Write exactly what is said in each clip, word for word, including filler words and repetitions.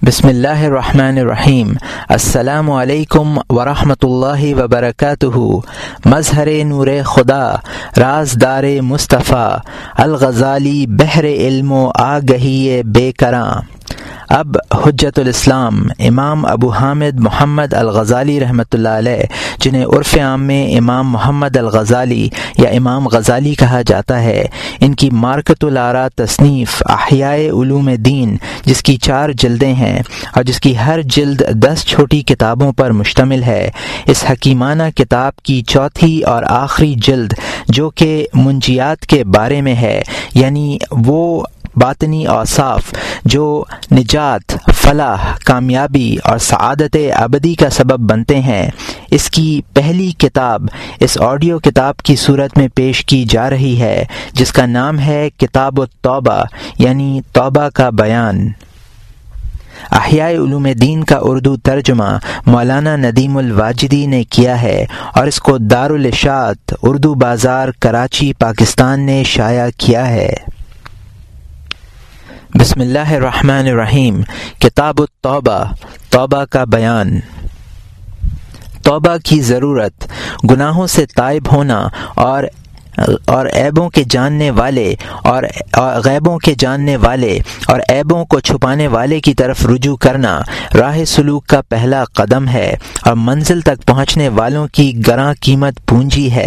بسم اللہ الرحمن الرحیم۔ السلام علیکم ورحمۃ اللہ وبرکاتہ۔ مظہر نور خدا، رازدار مصطفیٰ، الغزالی بحر علم و آگہی بے کراں۔ اب حجت الاسلام امام ابو حامد محمد الغزالی رحمۃ اللہ علیہ، جنہیں عرف عام میں امام محمد الغزالی یا امام غزالی کہا جاتا ہے، ان کی مارکۃ الآراء تصنیف احیاء علوم دین، جس کی چار جلدیں ہیں اور جس کی ہر جلد دس چھوٹی کتابوں پر مشتمل ہے، اس حکیمانہ کتاب کی چوتھی اور آخری جلد، جو کہ منجیات کے بارے میں ہے، یعنی وہ باطنی اوصاف جو نجات، فلاح، کامیابی اور سعادت ابدی کا سبب بنتے ہیں، اس کی پہلی کتاب اس آڈیو کتاب کی صورت میں پیش کی جا رہی ہے، جس کا نام ہے کتاب التوبہ، یعنی توبہ کا بیان۔ احیاء علوم دین کا اردو ترجمہ مولانا ندیم الواجدی نے کیا ہے اور اس کو دارالاشاعت اردو بازار کراچی پاکستان نے شائع کیا ہے۔ بسم اللہ الرحمن الرحیم۔ کتاب التوبہ، توبہ کا بیان۔ توبہ کی ضرورت، گناہوں سے تائب ہونا اور اور عیبوں کے جاننے والے اور غیبوں کے جاننے والے اور عیبوں کو چھپانے والے کی طرف رجوع کرنا راہ سلوک کا پہلا قدم ہے اور منزل تک پہنچنے والوں کی گراں قیمت پونجی ہے۔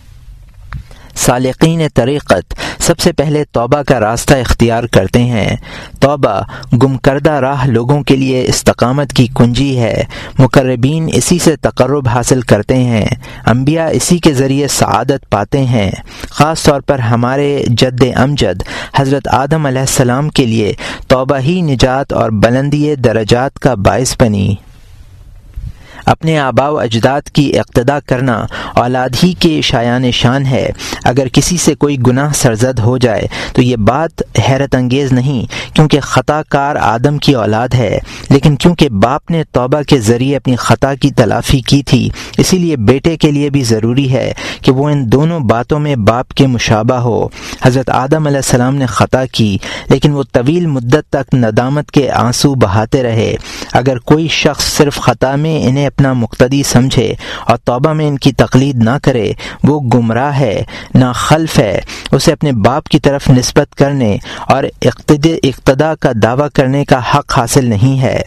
سالقین طریقت سب سے پہلے توبہ کا راستہ اختیار کرتے ہیں۔ توبہ گم کردہ راہ لوگوں کے لیے استقامت کی کنجی ہے۔ مقربین اسی سے تقرب حاصل کرتے ہیں، انبیاء اسی کے ذریعے سعادت پاتے ہیں۔ خاص طور پر ہمارے جد امجد حضرت آدم علیہ السلام کے لیے توبہ ہی نجات اور بلندی درجات کا باعث بنی۔ اپنے آباء و اجداد کی اقتداء کرنا اولاد ہی کے شایان شان ہے۔ اگر کسی سے کوئی گناہ سرزد ہو جائے تو یہ بات حیرت انگیز نہیں، کیونکہ خطا کار آدم کی اولاد ہے، لیکن کیونکہ باپ نے توبہ کے ذریعے اپنی خطا کی تلافی کی تھی، اسی لیے بیٹے کے لیے بھی ضروری ہے کہ وہ ان دونوں باتوں میں باپ کے مشابہ ہو۔ حضرت آدم علیہ السلام نے خطا کی، لیکن وہ طویل مدت تک ندامت کے آنسو بہاتے رہے۔ اگر کوئی شخص صرف خطا میں انہیں اپنا مقتدی سمجھے اور توبہ میں ان کی تقلید نہ کرے، وہ گمراہ ہے، ناخلف ہے۔ اسے اپنے باپ کی طرف نسبت کرنے اور اقتداء کا دعویٰ کرنے کا حق حاصل نہیں ہے۔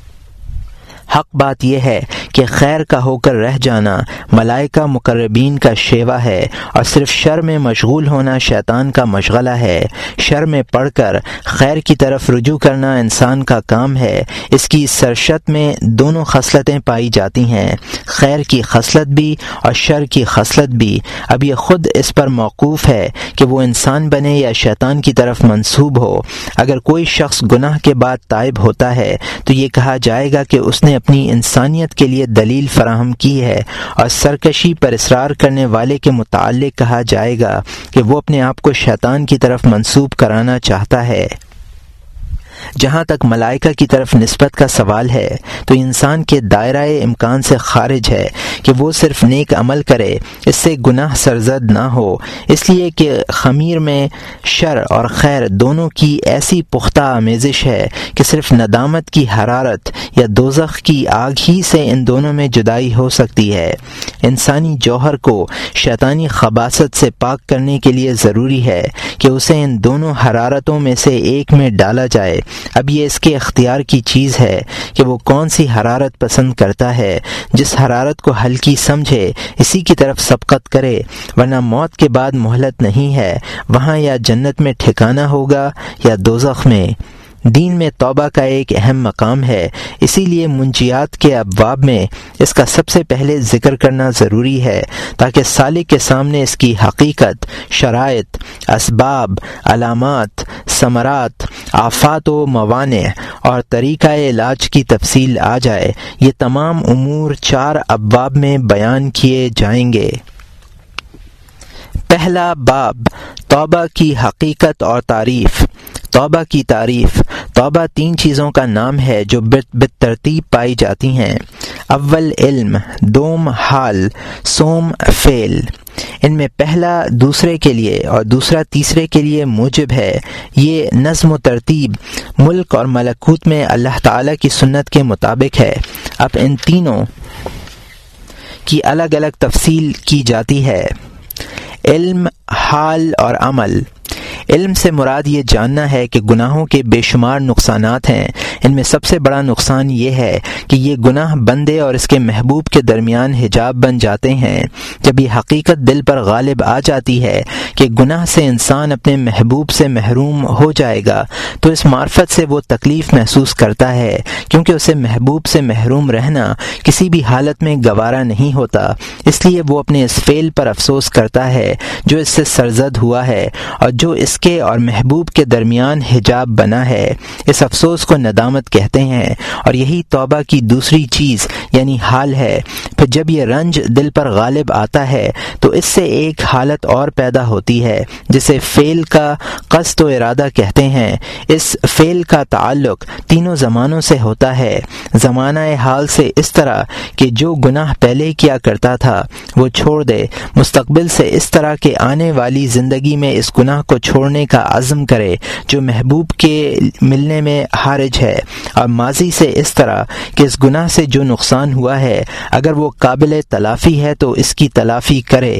حق بات یہ ہے کہ خیر کا ہو کر رہ جانا ملائکہ مقربین کا شیوا ہے، اور صرف شر میں مشغول ہونا شیطان کا مشغلہ ہے۔ شر میں پڑھ کر خیر کی طرف رجوع کرنا انسان کا کام ہے۔ اس کی سرشت میں دونوں خصلتیں پائی جاتی ہیں، خیر کی خصلت بھی اور شر کی خصلت بھی۔ اب یہ خود اس پر موقوف ہے کہ وہ انسان بنے یا شیطان کی طرف منسوب ہو۔ اگر کوئی شخص گناہ کے بعد تائب ہوتا ہے تو یہ کہا جائے گا کہ اس نے اپنی انسانیت کے لیے دلیل فراہم کی ہے، اور سرکشی پر اصرار کرنے والے کے متعلق کہا جائے گا کہ وہ اپنے آپ کو شیطان کی طرف منسوب کرانا چاہتا ہے۔ جہاں تک ملائکہ کی طرف نسبت کا سوال ہے تو انسان کے دائرہ امکان سے خارج ہے کہ وہ صرف نیک عمل کرے، اس سے گناہ سرزد نہ ہو، اس لیے کہ خمیر میں شر اور خیر دونوں کی ایسی پختہ آمیزش ہے کہ صرف ندامت کی حرارت یا دوزخ کی آگ ہی سے ان دونوں میں جدائی ہو سکتی ہے۔ انسانی جوہر کو شیطانی خباثت سے پاک کرنے کے لیے ضروری ہے کہ اسے ان دونوں حرارتوں میں سے ایک میں ڈالا جائے۔ اب یہ اس کے اختیار کی چیز ہے کہ وہ کون سی حرارت پسند کرتا ہے۔ جس حرارت کو ہلکی سمجھے اسی کی طرف سبقت کرے، ورنہ موت کے بعد مہلت نہیں ہے، وہاں یا جنت میں ٹھکانہ ہوگا یا دوزخ میں۔ دین میں توبہ کا ایک اہم مقام ہے، اسی لیے منجیات کے ابواب میں اس کا سب سے پہلے ذکر کرنا ضروری ہے، تاکہ سالک کے سامنے اس کی حقیقت، شرائط، اسباب، علامات، ثمرات، آفات و موانع اور طریقہ علاج کی تفصیل آ جائے۔ یہ تمام امور چار ابواب میں بیان کیے جائیں گے۔ پہلا باب، توبہ کی حقیقت اور تعریف۔ توبہ کی تعریف۔ توبہ تین چیزوں کا نام ہے جو بالترتیب پائی جاتی ہیں۔ اول علم، دوم حال، سوم فعل۔ ان میں پہلا دوسرے کے لیے اور دوسرا تیسرے کے لیے موجب ہے۔ یہ نظم و ترتیب ملک اور ملکوت میں اللہ تعالیٰ کی سنت کے مطابق ہے۔ اب ان تینوں کی الگ الگ تفصیل کی جاتی ہے۔ علم، حال اور عمل۔ علم سے مراد یہ جاننا ہے کہ گناہوں کے بے شمار نقصانات ہیں۔ ان میں سب سے بڑا نقصان یہ ہے کہ یہ گناہ بندے اور اس کے محبوب کے درمیان حجاب بن جاتے ہیں۔ جب یہ حقیقت دل پر غالب آ جاتی ہے کہ گناہ سے انسان اپنے محبوب سے محروم ہو جائے گا تو اس معرفت سے وہ تکلیف محسوس کرتا ہے، کیونکہ اسے محبوب سے محروم رہنا کسی بھی حالت میں گوارا نہیں ہوتا۔ اس لیے وہ اپنے اس فعل پر افسوس کرتا ہے جو اس سے سرزد ہوا ہے اور جو اس کے اور محبوب کے درمیان حجاب بنا ہے۔ اس افسوس کو ندامت کہتے ہیں، اور یہی توبہ کی دوسری چیز یعنی حال ہے۔ پھر جب یہ رنج دل پر غالب آتا ہے تو اس سے ایک حالت اور پیدا ہوتی ہے جسے فعل کا قصد و ارادہ کہتے ہیں۔ اس فعل کا تعلق تینوں زمانوں سے ہوتا ہے۔ زمانہ حال سے اس طرح کہ جو گناہ پہلے کیا کرتا تھا وہ چھوڑ دے، مستقبل سے اس طرح کہ آنے والی زندگی میں اس گناہ کو چھوڑنے کا عزم کرے جو محبوب کے ملنے میں حارج ہے، اور ماضی سے اس طرح کہ اس گناہ سے جو نقصان ہوا ہے اگر وہ قابل تلافی ہے تو اس کی تلافی کرے۔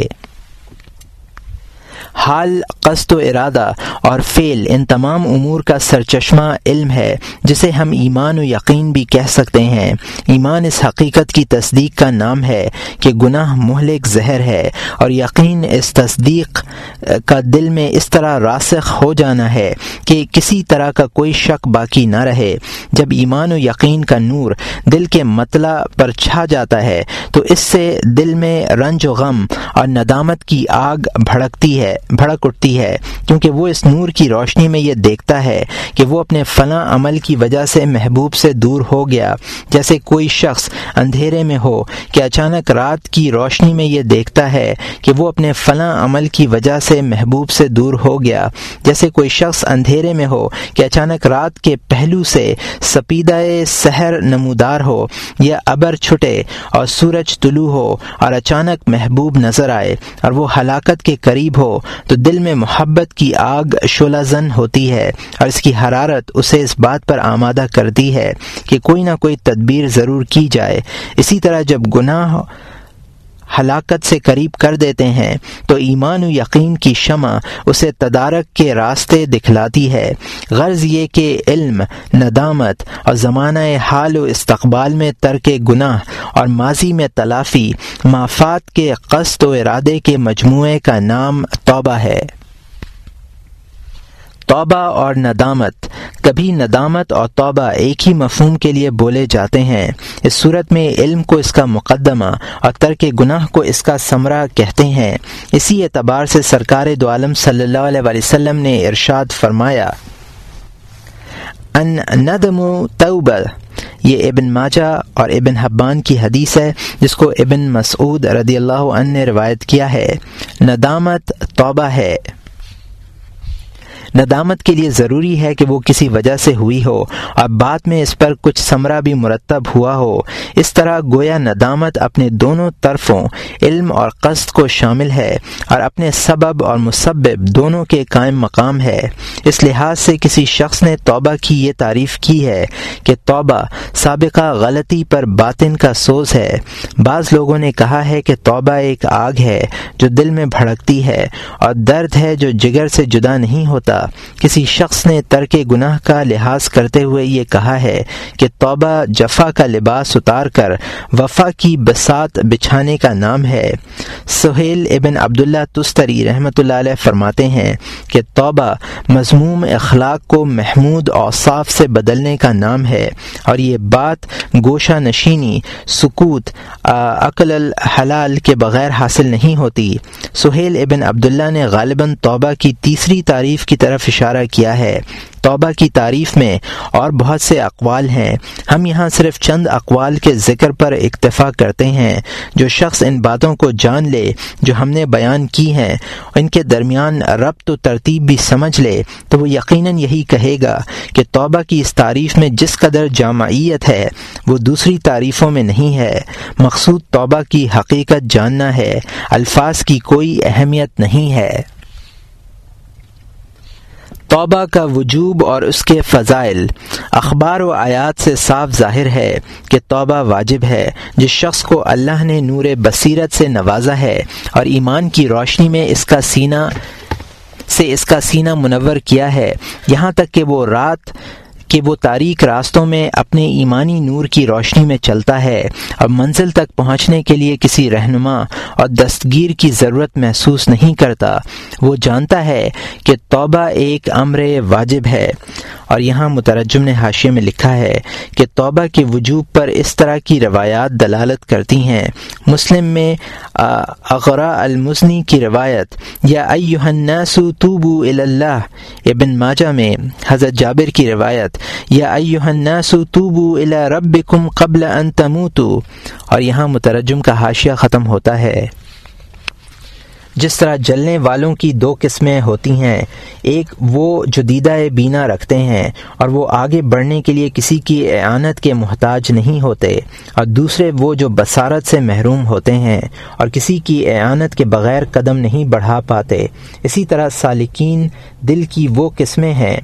حال، قصد و ارادہ اور فعل ان تمام امور کا سرچشمہ علم ہے، جسے ہم ایمان و یقین بھی کہہ سکتے ہیں۔ ایمان اس حقیقت کی تصدیق کا نام ہے کہ گناہ مہلک زہر ہے، اور یقین اس تصدیق کا دل میں اس طرح راسخ ہو جانا ہے کہ کسی طرح کا کوئی شک باقی نہ رہے۔ جب ایمان و یقین کا نور دل کے مطلع پر چھا جاتا ہے تو اس سے دل میں رنج و غم اور ندامت کی آگ بھڑکتی ہے بھڑک اٹھتی ہے، کیونکہ وہ اس نور کی روشنی میں یہ دیکھتا ہے کہ وہ اپنے فلاں عمل کی وجہ سے محبوب سے دور ہو گیا، جیسے کوئی شخص اندھیرے میں ہو کہ اچانک رات کی روشنی میں یہ دیکھتا ہے کہ وہ اپنے فلاں عمل کی وجہ سے محبوب سے دور ہو گیا، جیسے کوئی شخص اندھیرے میں ہو کہ اچانک رات کے پہلو سے سپیدہ سحر نمودار ہو یا ابر چھٹے اور سورج طلوع ہو اور اچانک محبوب نظر آئے اور وہ ہلاکت کے قریب ہو تو دل میں محبت کی آگ شعلہ زن ہوتی ہے، اور اس کی حرارت اسے اس بات پر آمادہ کرتی ہے کہ کوئی نہ کوئی تدبیر ضرور کی جائے۔ اسی طرح جب گناہ ہلاکت سے قریب کر دیتے ہیں تو ایمان و یقین کی شمع اسے تدارک کے راستے دکھلاتی ہے۔ غرض یہ کہ علم، ندامت اور زمانہ حال و استقبال میں ترک گناہ اور ماضی میں تلافی، مافات کے قصد و ارادے کے مجموعے کا نام توبہ ہے۔ توبہ اور ندامت۔ کبھی ندامت اور توبہ ایک ہی مفہوم کے لیے بولے جاتے ہیں۔ اس صورت میں علم کو اس کا مقدمہ اور ترک گناہ کو اس کا ثمرہ کہتے ہیں۔ اسی اعتبار سے سرکار دو عالم صلی اللہ علیہ وسلم نے ارشاد فرمایا، ان ندم توبہ۔ یہ ابن ماجہ اور ابن حبان کی حدیث ہے جس کو ابن مسعود رضی اللہ عنہ نے روایت کیا ہے۔ ندامت توبہ ہے۔ ندامت کے لیے ضروری ہے کہ وہ کسی وجہ سے ہوئی ہو اور بعد میں اس پر کچھ ثمرہ بھی مرتب ہوا ہو۔ اس طرح گویا ندامت اپنے دونوں طرفوں علم اور قصد کو شامل ہے اور اپنے سبب اور مسبب دونوں کے قائم مقام ہے۔ اس لحاظ سے کسی شخص نے توبہ کی یہ تعریف کی ہے کہ توبہ سابقہ غلطی پر باطن کا سوز ہے۔ بعض لوگوں نے کہا ہے کہ توبہ ایک آگ ہے جو دل میں بھڑکتی ہے اور درد ہے جو جگر سے جدا نہیں ہوتا۔ کسی شخص نے ترک گناہ کا لحاظ کرتے ہوئے یہ کہا ہے کہ توبہ جفا کا لباس اتار کر وفا کی بساط بچھانے کا نام ہے۔ سہیل ابن عبداللہ تستری رحمۃ اللہ علیہ فرماتے ہیں کہ توبہ مذموم اخلاق کو محمود اوصاف سے بدلنے کا نام ہے، اور یہ بات گوشہ نشینی، سکوت، عقل الحلال کے بغیر حاصل نہیں ہوتی۔ سہیل ابن عبداللہ نے غالباً توبہ کی تیسری تعریف کی طرف طرف اشارہ کیا ہے۔ توبہ کی تعریف میں اور بہت سے اقوال ہیں، ہم یہاں صرف چند اقوال کے ذکر پر اکتفا کرتے ہیں۔ جو شخص ان باتوں کو جان لے جو ہم نے بیان کی ہیں، ان کے درمیان ربط و ترتیب بھی سمجھ لے، تو وہ یقیناً یہی کہے گا کہ توبہ کی اس تعریف میں جس قدر جامعیت ہے وہ دوسری تعریفوں میں نہیں ہے۔ مقصود توبہ کی حقیقت جاننا ہے، الفاظ کی کوئی اہمیت نہیں ہے۔ توبہ کا وجوب اور اس کے فضائل۔ اخبار و آیات سے صاف ظاہر ہے کہ توبہ واجب ہے۔ جس شخص کو اللہ نے نور بصیرت سے نوازا ہے اور ایمان کی روشنی میں اس کا سینہ سے اس کا سینہ منور کیا ہے، یہاں تک کہ وہ رات کہ وہ تاریک راستوں میں اپنے ایمانی نور کی روشنی میں چلتا ہے اور منزل تک پہنچنے کے لیے کسی رہنما اور دستگیر کی ضرورت محسوس نہیں کرتا، وہ جانتا ہے کہ توبہ ایک امر واجب ہے۔ اور یہاں مترجم نے حاشیے میں لکھا ہے کہ توبہ کے وجوب پر اس طرح کی روایات دلالت کرتی ہیں۔ مسلم میں اغرا المزنی کی روایت یا ایھا الناس توبوا الی اللہ، ابن ماجہ میں حضرت جابر کی روایت یا ایھا الناس توبوا الی ربکم قبل ان تموتوا، اور یہاں مترجم کا حاشیہ ختم ہوتا ہے۔ جس طرح جلنے والوں کی دو قسمیں ہوتی ہیں، ایک وہ جو دیدہ بینا رکھتے ہیں اور وہ آگے بڑھنے کے لیے کسی کی اعانت کے محتاج نہیں ہوتے، اور دوسرے وہ جو بصارت سے محروم ہوتے ہیں اور کسی کی اعانت کے بغیر قدم نہیں بڑھا پاتے۔ اسی طرح سالکین دل کی وہ قسمیں ہیں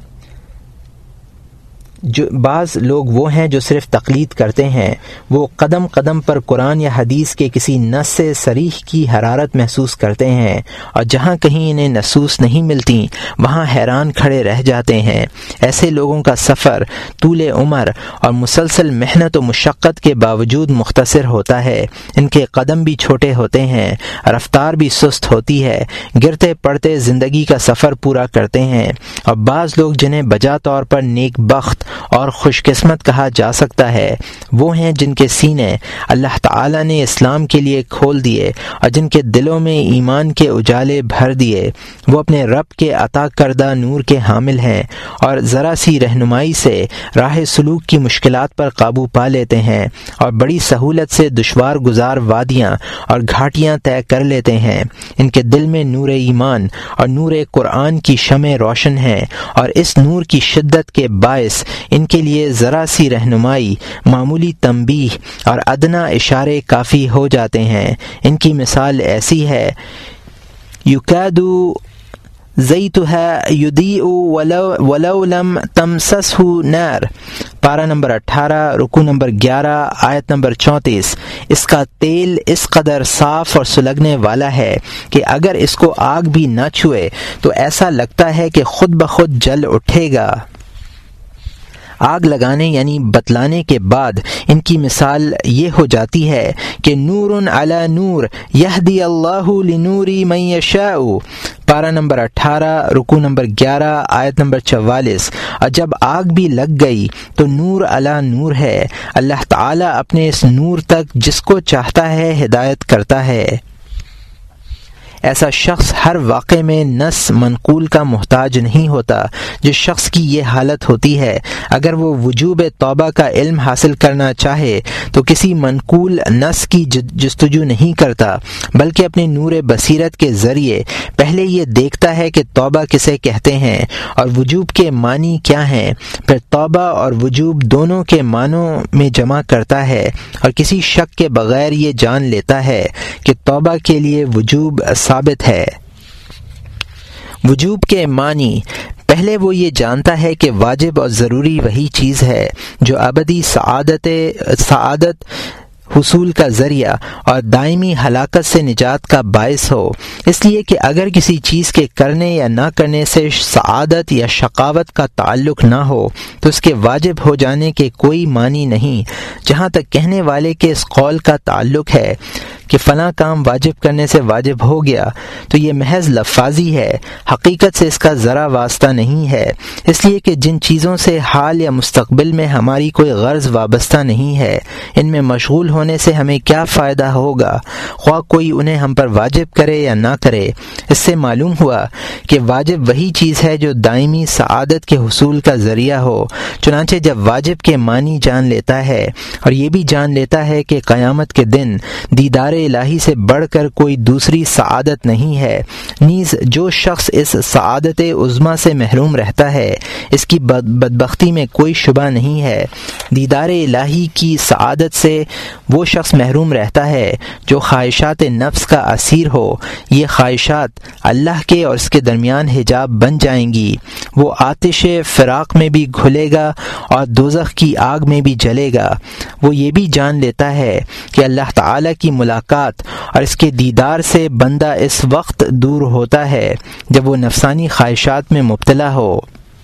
جو بعض لوگ وہ ہیں جو صرف تقلید کرتے ہیں، وہ قدم قدم پر قرآن یا حدیث کے کسی نص سے صریح کی حرارت محسوس کرتے ہیں، اور جہاں کہیں انہیں نصوص نہیں ملتی وہاں حیران کھڑے رہ جاتے ہیں۔ ایسے لوگوں کا سفر طول عمر اور مسلسل محنت و مشقت کے باوجود مختصر ہوتا ہے، ان کے قدم بھی چھوٹے ہوتے ہیں، رفتار بھی سست ہوتی ہے، گرتے پڑتے زندگی کا سفر پورا کرتے ہیں۔ اور بعض لوگ جنہیں بجا طور پر نیک بخت اور خوش قسمت کہا جا سکتا ہے، وہ ہیں جن کے سینے اللہ تعالی نے اسلام کے لیے کھول دیے اور جن کے دلوں میں ایمان کے اجالے بھر دیے۔ وہ اپنے رب کے عطا کردہ نور کے حامل ہیں اور ذرا سی رہنمائی سے راہ سلوک کی مشکلات پر قابو پا لیتے ہیں اور بڑی سہولت سے دشوار گزار وادیاں اور گھاٹیاں طے کر لیتے ہیں۔ ان کے دل میں نور ایمان اور نور قرآن کی شمع روشن ہے، اور اس نور کی شدت کے باعث ان کے لیے ذرا سی رہنمائی، معمولی تنبیہ اور ادنا اشارے کافی ہو جاتے ہیں۔ ان کی مثال ایسی ہے، یکاد زیتها یضیء ولو, ولو لم تمسسہ نار، پارہ نمبر اٹھارہ، رکوع نمبر گیارہ، آیت نمبر چونتیس۔ اس کا تیل اس قدر صاف اور سلگنے والا ہے کہ اگر اس کو آگ بھی نہ چھوئے تو ایسا لگتا ہے کہ خود بخود جل اٹھے گا۔ آگ لگانے یعنی بتلانے کے بعد ان کی مثال یہ ہو جاتی ہے کہ نور علی نور یہدی اللہ لنوری من یشاء، پارہ نمبر اٹھارہ، رکوع نمبر گیارہ، آیت نمبر چوالیس۔ اور جب آگ بھی لگ گئی تو نور علی نور ہے، اللہ تعالی اپنے اس نور تک جس کو چاہتا ہے ہدایت کرتا ہے۔ ایسا شخص ہر واقعے میں نص منقول کا محتاج نہیں ہوتا۔ جس شخص کی یہ حالت ہوتی ہے، اگر وہ وجوب توبہ کا علم حاصل کرنا چاہے تو کسی منقول نص کی جستجو نہیں کرتا، بلکہ اپنے نور بصیرت کے ذریعے پہلے یہ دیکھتا ہے کہ توبہ کسے کہتے ہیں اور وجوب کے معنی کیا ہیں، پھر توبہ اور وجوب دونوں کے معنوں میں جمع کرتا ہے اور کسی شک کے بغیر یہ جان لیتا ہے کہ توبہ کے لیے وجوب ثابت ہے۔ وجوب کے معنی، پہلے وہ یہ جانتا ہے کہ واجب اور ضروری وہی چیز ہے جو ابدی سعادت سعادت حصول کا ذریعہ اور دائمی ہلاکت سے نجات کا باعث ہو، اس لیے کہ اگر کسی چیز کے کرنے یا نہ کرنے سے سعادت یا شقاوت کا تعلق نہ ہو تو اس کے واجب ہو جانے کے کوئی معنی نہیں۔ جہاں تک کہنے والے کے اس قول کا تعلق ہے کہ فلاں کام واجب کرنے سے واجب ہو گیا، تو یہ محض لفاظی ہے، حقیقت سے اس کا ذرا واسطہ نہیں ہے، اس لیے کہ جن چیزوں سے حال یا مستقبل میں ہماری کوئی غرض وابستہ نہیں ہے، ان میں مشغول ہونے سے ہمیں کیا فائدہ ہوگا، خواہ کوئی انہیں ہم پر واجب کرے یا نہ کرے۔ اس سے معلوم ہوا کہ واجب وہی چیز ہے جو دائمی سعادت کے حصول کا ذریعہ ہو۔ چنانچہ جب واجب کے معنی جان لیتا ہے اور یہ بھی جان لیتا ہے کہ قیامت کے دن دیدار الہی سے بڑھ کر کوئی دوسری سعادت نہیں ہے، نیز جو شخص اس سعادت عظمیٰ سے محروم رہتا ہے اس کی بدبختی میں کوئی شبہ نہیں ہے۔ دیدار الہی کی سعادت سے وہ شخص محروم رہتا ہے جو خواہشات نفس کا اسیر ہو۔ یہ خواہشات اللہ کے اور اس کے درمیان حجاب بن جائیں گی۔ وہ آتش فراق میں بھی گھلے گا اور دوزخ کی آگ میں بھی جلے گا۔ وہ یہ بھی جان لیتا ہے کہ اللہ تعالی کی ملاقات اور اس کے دیدار سے بندہ اس وقت دور ہوتا ہے جب وہ نفسانی خواہشات میں مبتلا ہو،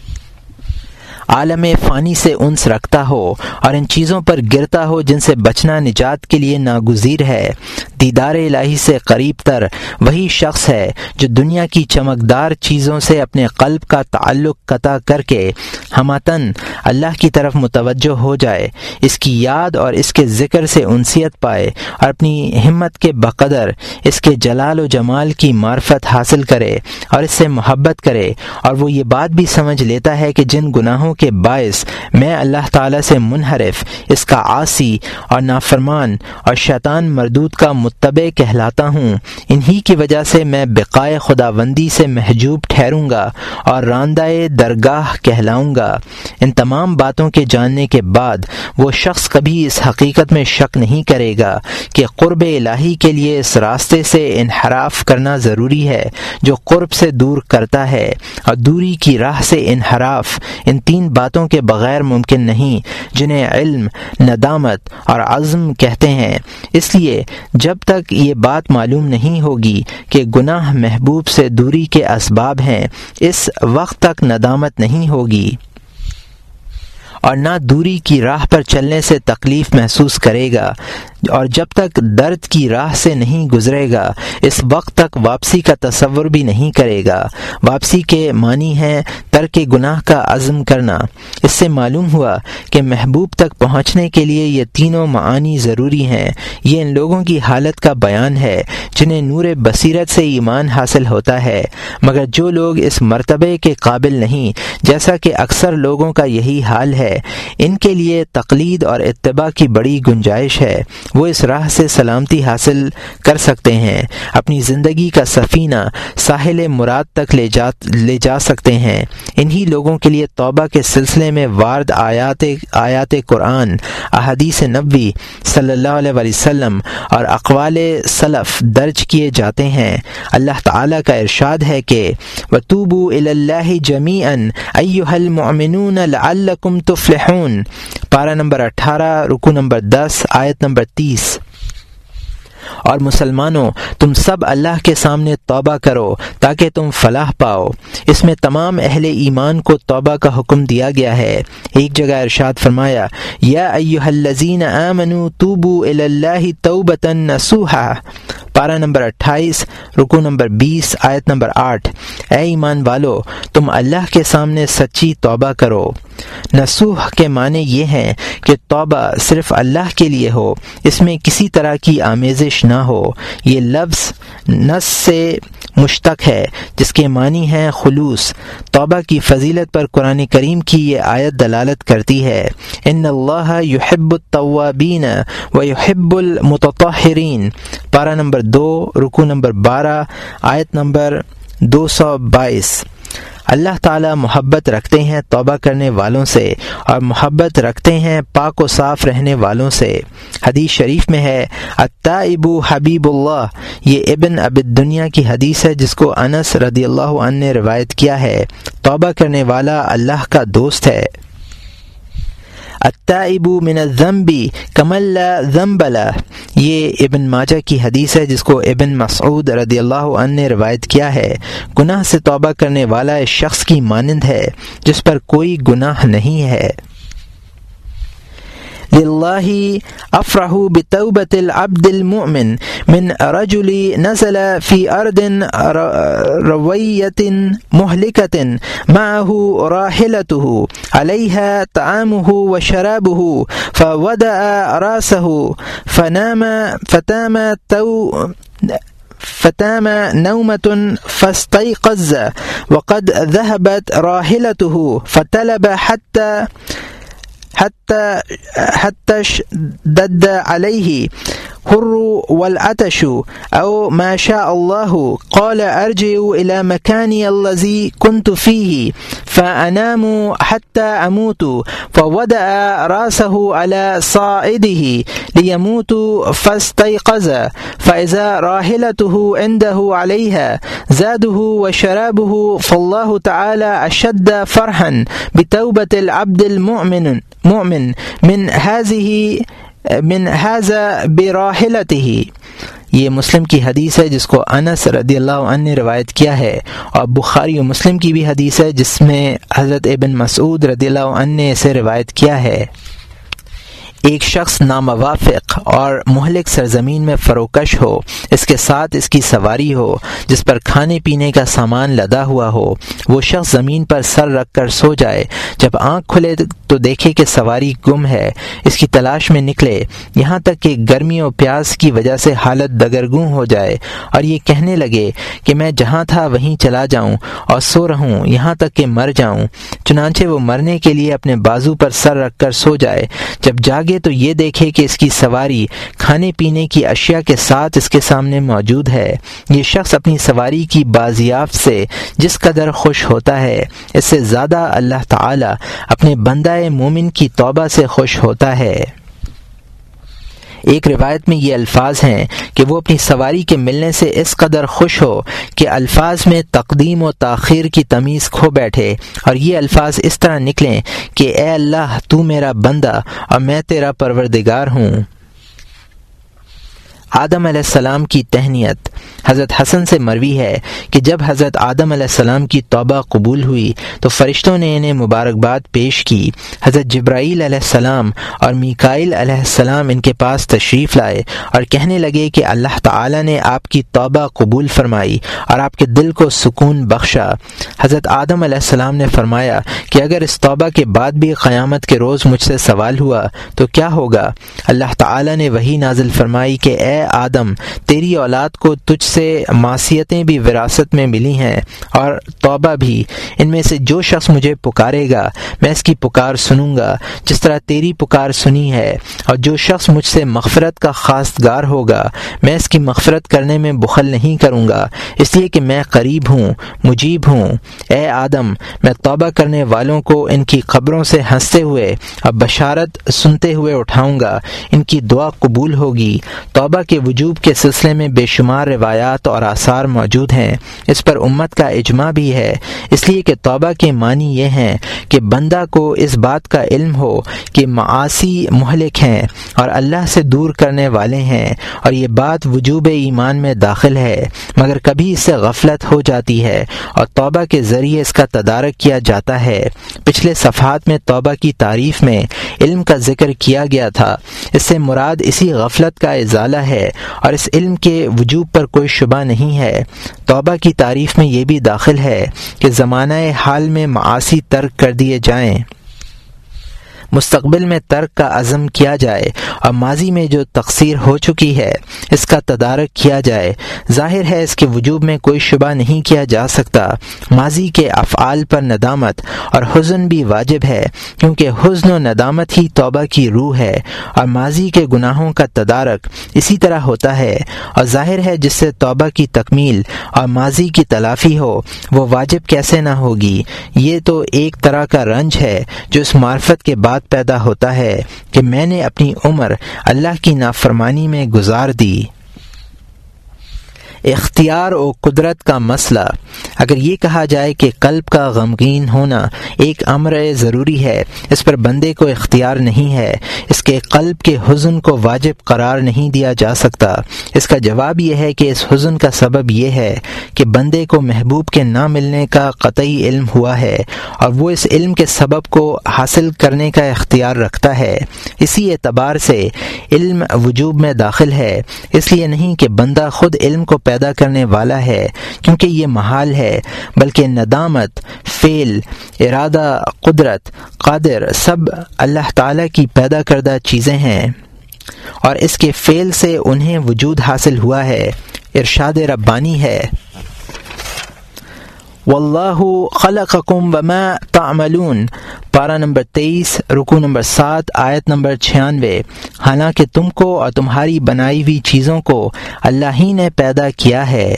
عالم فانی سے انس رکھتا ہو اور ان چیزوں پر گرتا ہو جن سے بچنا نجات کے لیے ناگزیر ہے۔ دیدار الہی سے قریب تر وہی شخص ہے جو دنیا کی چمکدار چیزوں سے اپنے قلب کا تعلق قطع کر کے ہماتن اللہ کی طرف متوجہ ہو جائے، اس کی یاد اور اس کے ذکر سے انسیت پائے اور اپنی ہمت کے بقدر اس کے جلال و جمال کی معرفت حاصل کرے اور اس سے محبت کرے، اور وہ یہ بات بھی سمجھ لیتا ہے کہ جن گناہوں کے باعث میں اللہ تعالیٰ سے منحرف، اس کا عاصی اور نافرمان اور شیطان مردود کا متبع کہلاتا ہوں، انہی کی وجہ سے میں بقائے خداوندی سے محجوب ٹھہروں گا اور راندہ درگاہ کہلاؤں گا۔ ان تمام باتوں کے جاننے کے بعد وہ شخص کبھی اس حقیقت میں شک نہیں کرے گا کہ قرب الہی کے لیے اس راستے سے انحراف کرنا ضروری ہے جو قرب سے دور کرتا ہے، اور دوری کی راہ سے انحراف ان تین باتوں کے بغیر ممکن نہیں جنہیں علم، ندامت اور عزم کہتے ہیں۔ اس لیے جب تک یہ بات معلوم نہیں ہوگی کہ گناہ محبوب سے دوری کے اسباب ہیں، اس وقت تک ندامت نہیں ہوگی اور نہ دوری کی راہ پر چلنے سے تکلیف محسوس کرے گا، اور جب تک درد کی راہ سے نہیں گزرے گا اس وقت تک واپسی کا تصور بھی نہیں کرے گا۔ واپسی کے معنی ہیں ترک گناہ کا عزم کرنا۔ اس سے معلوم ہوا کہ محبوب تک پہنچنے کے لیے یہ تینوں معانی ضروری ہیں۔ یہ ان لوگوں کی حالت کا بیان ہے جنہیں نور بصیرت سے ایمان حاصل ہوتا ہے، مگر جو لوگ اس مرتبے کے قابل نہیں، جیسا کہ اکثر لوگوں کا یہی حال ہے، ان کے لیے تقلید اور اتباع کی بڑی گنجائش ہے۔ وہ اس راہ سے سلامتی حاصل کر سکتے ہیں، اپنی زندگی کا سفینہ ساحل مراد تک لے جا لے جا سکتے ہیں۔ انہی لوگوں کے لیے توبہ کے سلسلے میں وارد آیات آیات قرآن، احادیث نبوی صلی اللہ علیہ وسلم اور اقوال سلف درج کیے جاتے ہیں۔ اللہ تعالیٰ کا ارشاد ہے کہ وَتُوبُوا إِلَى اللَّهِ جَمِيعًا أَيُّهَا الْمُؤْمِنُونَ لَعَلَّكُمْ تُفْلِحُونَ، پارہ نمبر اٹھارہ، رکوع نمبر دس، آیت نمبر تیس۔ اور مسلمانوں تم سب اللہ کے سامنے توبہ کرو تاکہ تم فلاح پاؤ۔ اس میں تمام اہل ایمان کو توبہ کا حکم دیا گیا ہے۔ ایک جگہ ارشاد فرمایا یا ایھا الذین آمنوا توبوا الی اللہ توبۃ نصوحا، پارہ نمبر اٹھائیس، رکوع نمبر بیس، آیت نمبر آٹھ۔ اے ایمان والو تم اللہ کے سامنے سچی توبہ کرو۔ نصوح کے معنی یہ ہیں کہ توبہ صرف اللہ کے لیے ہو، اس میں کسی طرح کی آمیزش نہ ہو۔ یہ لفظ نص سے مشتق ہے جس کے معنی ہیں خلوص۔ توبہ کی فضیلت پر قرآن کریم کی یہ آیت دلالت کرتی ہے، ان اللہ یحب التوابین ویحب المتطہرین، پارہ نمبر دو، رکوع نمبر بارہ، آیت نمبر دو سو بائیس۔ اللہ تعالی محبت رکھتے ہیں توبہ کرنے والوں سے اور محبت رکھتے ہیں پاک و صاف رہنے والوں سے۔ حدیث شریف میں ہے التائب حبیب اللہ، یہ ابن ابی الدنیا کی حدیث ہے جس کو انس رضی اللہ عنہ نے روایت کیا ہے۔ توبہ کرنے والا اللہ کا دوست ہے۔ التائب من الذنب کمن لا ذنب لہ، یہ ابن ماجہ کی حدیث ہے جس کو ابن مسعود رضی اللہ عنہ نے روایت کیا ہے۔ گناہ سے توبہ کرنے والا اس شخص کی مانند ہے جس پر کوئی گناہ نہیں ہے۔ للہ افرح بتوبۃ العبد المؤمن من رجل نزل في أرض روية مهلكة معه راحلته عليها طعامه وشرابه فودع رأسه فنام فتام تو فتام نومة فاستيقظ وقد ذهبت راحلته فطلب حتى حتى حتى اشتد عليه حر والعطش أو ما شاء الله قال أرجع إلى مكاني الذي كنت فيه فأنام حتى أموت فودع رأسه على صاعده ليموت فاستيقظ فإذا راحلته عنده عليها زاده وشرابه فالله تعالى أشد فرحا بتوبة العبد المؤمن مؤمن من هذه من هذا براحلته. یہ مسلم کی حدیث ہے جس کو انس رضی اللہ عنہ نے روایت کیا ہے، اور بخاری و مسلم کی بھی حدیث ہے جس میں حضرت ابن مسعود رضی اللہ عنہ نے اسے روایت کیا ہے۔ ایک شخص ناموافق اور مہلک سرزمین میں فروکش ہو، اس کے ساتھ اس کی سواری ہو جس پر کھانے پینے کا سامان لدا ہوا ہو، وہ شخص زمین پر سر رکھ کر سو جائے، جب آنکھ کھلے تو دیکھے کہ سواری گم ہے، اس کی تلاش میں نکلے، یہاں تک کہ گرمی و پیاس کی وجہ سے حالت دگرگوں ہو جائے اور یہ کہنے لگے کہ میں جہاں تھا وہیں چلا جاؤں اور سو رہوں یہاں تک کہ مر جاؤں، چنانچہ وہ مرنے کے لیے اپنے بازو پر سر رکھ کر سو جائے، جب جاگے تو یہ دیکھے کہ اس کی سواری کھانے پینے کی اشیاء کے ساتھ اس کے سامنے موجود ہے۔ یہ شخص اپنی سواری کی بازیافت سے جس قدر خوش ہوتا ہے، اس سے زیادہ اللہ تعالی اپنے بندہ مومن کی توبہ سے خوش ہوتا ہے۔ ایک روایت میں یہ الفاظ ہیں کہ وہ اپنی سواری کے ملنے سے اس قدر خوش ہو کہ الفاظ میں تقدیم و تاخیر کی تمیز کھو بیٹھے، اور یہ الفاظ اس طرح نکلیں کہ اے اللہ تو میرا بندہ اور میں تیرا پروردگار ہوں۔ آدم علیہ السلام کی تہنیت۔ حضرت حسن سے مروی ہے کہ جب حضرت آدم علیہ السلام کی توبہ قبول ہوئی تو فرشتوں نے انہیں مبارکباد پیش کی۔ حضرت جبرائیل علیہ السلام اور میکائیل علیہ السلام ان کے پاس تشریف لائے اور کہنے لگے کہ اللہ تعالی نے آپ کی توبہ قبول فرمائی اور آپ کے دل کو سکون بخشا۔ حضرت آدم علیہ السلام نے فرمایا کہ اگر اس توبہ کے بعد بھی قیامت کے روز مجھ سے سوال ہوا تو کیا ہوگا؟ اللہ تعالی نے وحی نازل فرمائی کہ اے آدم، تیری اولاد کو تجھ سے معصیتیں بھی وراثت میں ملی ہیں اور توبہ بھی، ان میں سے جو شخص مجھے پکارے گا میں اس کی پکار سنوں گا جس طرح تیری پکار سنی ہے، اور جو شخص مجھ سے مغفرت کا خواستگار ہوگا میں اس کی مغفرت کرنے میں بخل نہیں کروں گا، اس لیے کہ میں قریب ہوں، مجیب ہوں۔ اے آدم، میں توبہ کرنے والوں کو ان کی قبروں سے ہنستے ہوئے اور بشارت سنتے ہوئے اٹھاؤں گا، ان کی دعا قبول ہوگی۔ توبہ کے وجوب کے سلسلے میں بے شمار روایات اور آثار موجود ہیں، اس پر امت کا اجماع بھی ہے، اس لیے کہ توبہ کے معنی یہ ہیں کہ بندہ کو اس بات کا علم ہو کہ معاصی مہلک ہیں اور اللہ سے دور کرنے والے ہیں، اور یہ بات وجوب ایمان میں داخل ہے، مگر کبھی اس سے غفلت ہو جاتی ہے اور توبہ کے ذریعے اس کا تدارک کیا جاتا ہے۔ پچھلے صفحات میں توبہ کی تعریف میں علم کا ذکر کیا گیا تھا، اس سے مراد اسی غفلت کا ازالہ ہے اور اس علم کے وجوب پر کوئی شبہ نہیں ہے۔ توبہ کی تعریف میں یہ بھی داخل ہے کہ زمانہ حال میں معاصی ترک کر دیے جائیں، مستقبل میں ترک کا عزم کیا جائے اور ماضی میں جو تقصیر ہو چکی ہے اس کا تدارک کیا جائے۔ ظاہر ہے اس کے وجوب میں کوئی شبہ نہیں کیا جا سکتا۔ ماضی کے افعال پر ندامت اور حزن بھی واجب ہے، کیونکہ حزن و ندامت ہی توبہ کی روح ہے، اور ماضی کے گناہوں کا تدارک اسی طرح ہوتا ہے، اور ظاہر ہے جس سے توبہ کی تکمیل اور ماضی کی تلافی ہو وہ واجب کیسے نہ ہوگی۔ یہ تو ایک طرح کا رنج ہے جو اس معرفت کے بعد پیدا ہوتا ہے کہ میں نے اپنی عمر اللہ کی نافرمانی میں گزار دی۔ اختیار و قدرت کا مسئلہ۔ اگر یہ کہا جائے کہ قلب کا غمگین ہونا ایک امر ضروری ہے، اس پر بندے کو اختیار نہیں ہے، اس کے قلب کے حزن کو واجب قرار نہیں دیا جا سکتا، اس کا جواب یہ ہے کہ اس حزن کا سبب یہ ہے کہ بندے کو محبوب کے نہ ملنے کا قطعی علم ہوا ہے اور وہ اس علم کے سبب کو حاصل کرنے کا اختیار رکھتا ہے۔ اسی اعتبار سے علم وجوب میں داخل ہے، اس لیے نہیں کہ بندہ خود علم کو پیدا کرنے والا ہے کیونکہ یہ محال ہے، بلکہ ندامت، فعل، ارادہ، قدرت، قادر سب اللہ تعالیٰ کی پیدا کردہ چیزیں ہیں اور اس کے فعل سے انہیں وجود حاصل ہوا ہے۔ ارشاد ربانی ہے، واللہ خلقکم وما تعملون، پارہ نمبر تیئیس، رکوع نمبر سات، آیت نمبر چھیانوے، حالانکہ تم کو اور تمہاری بنائی ہوئی چیزوں کو اللہ ہی نے پیدا کیا ہے۔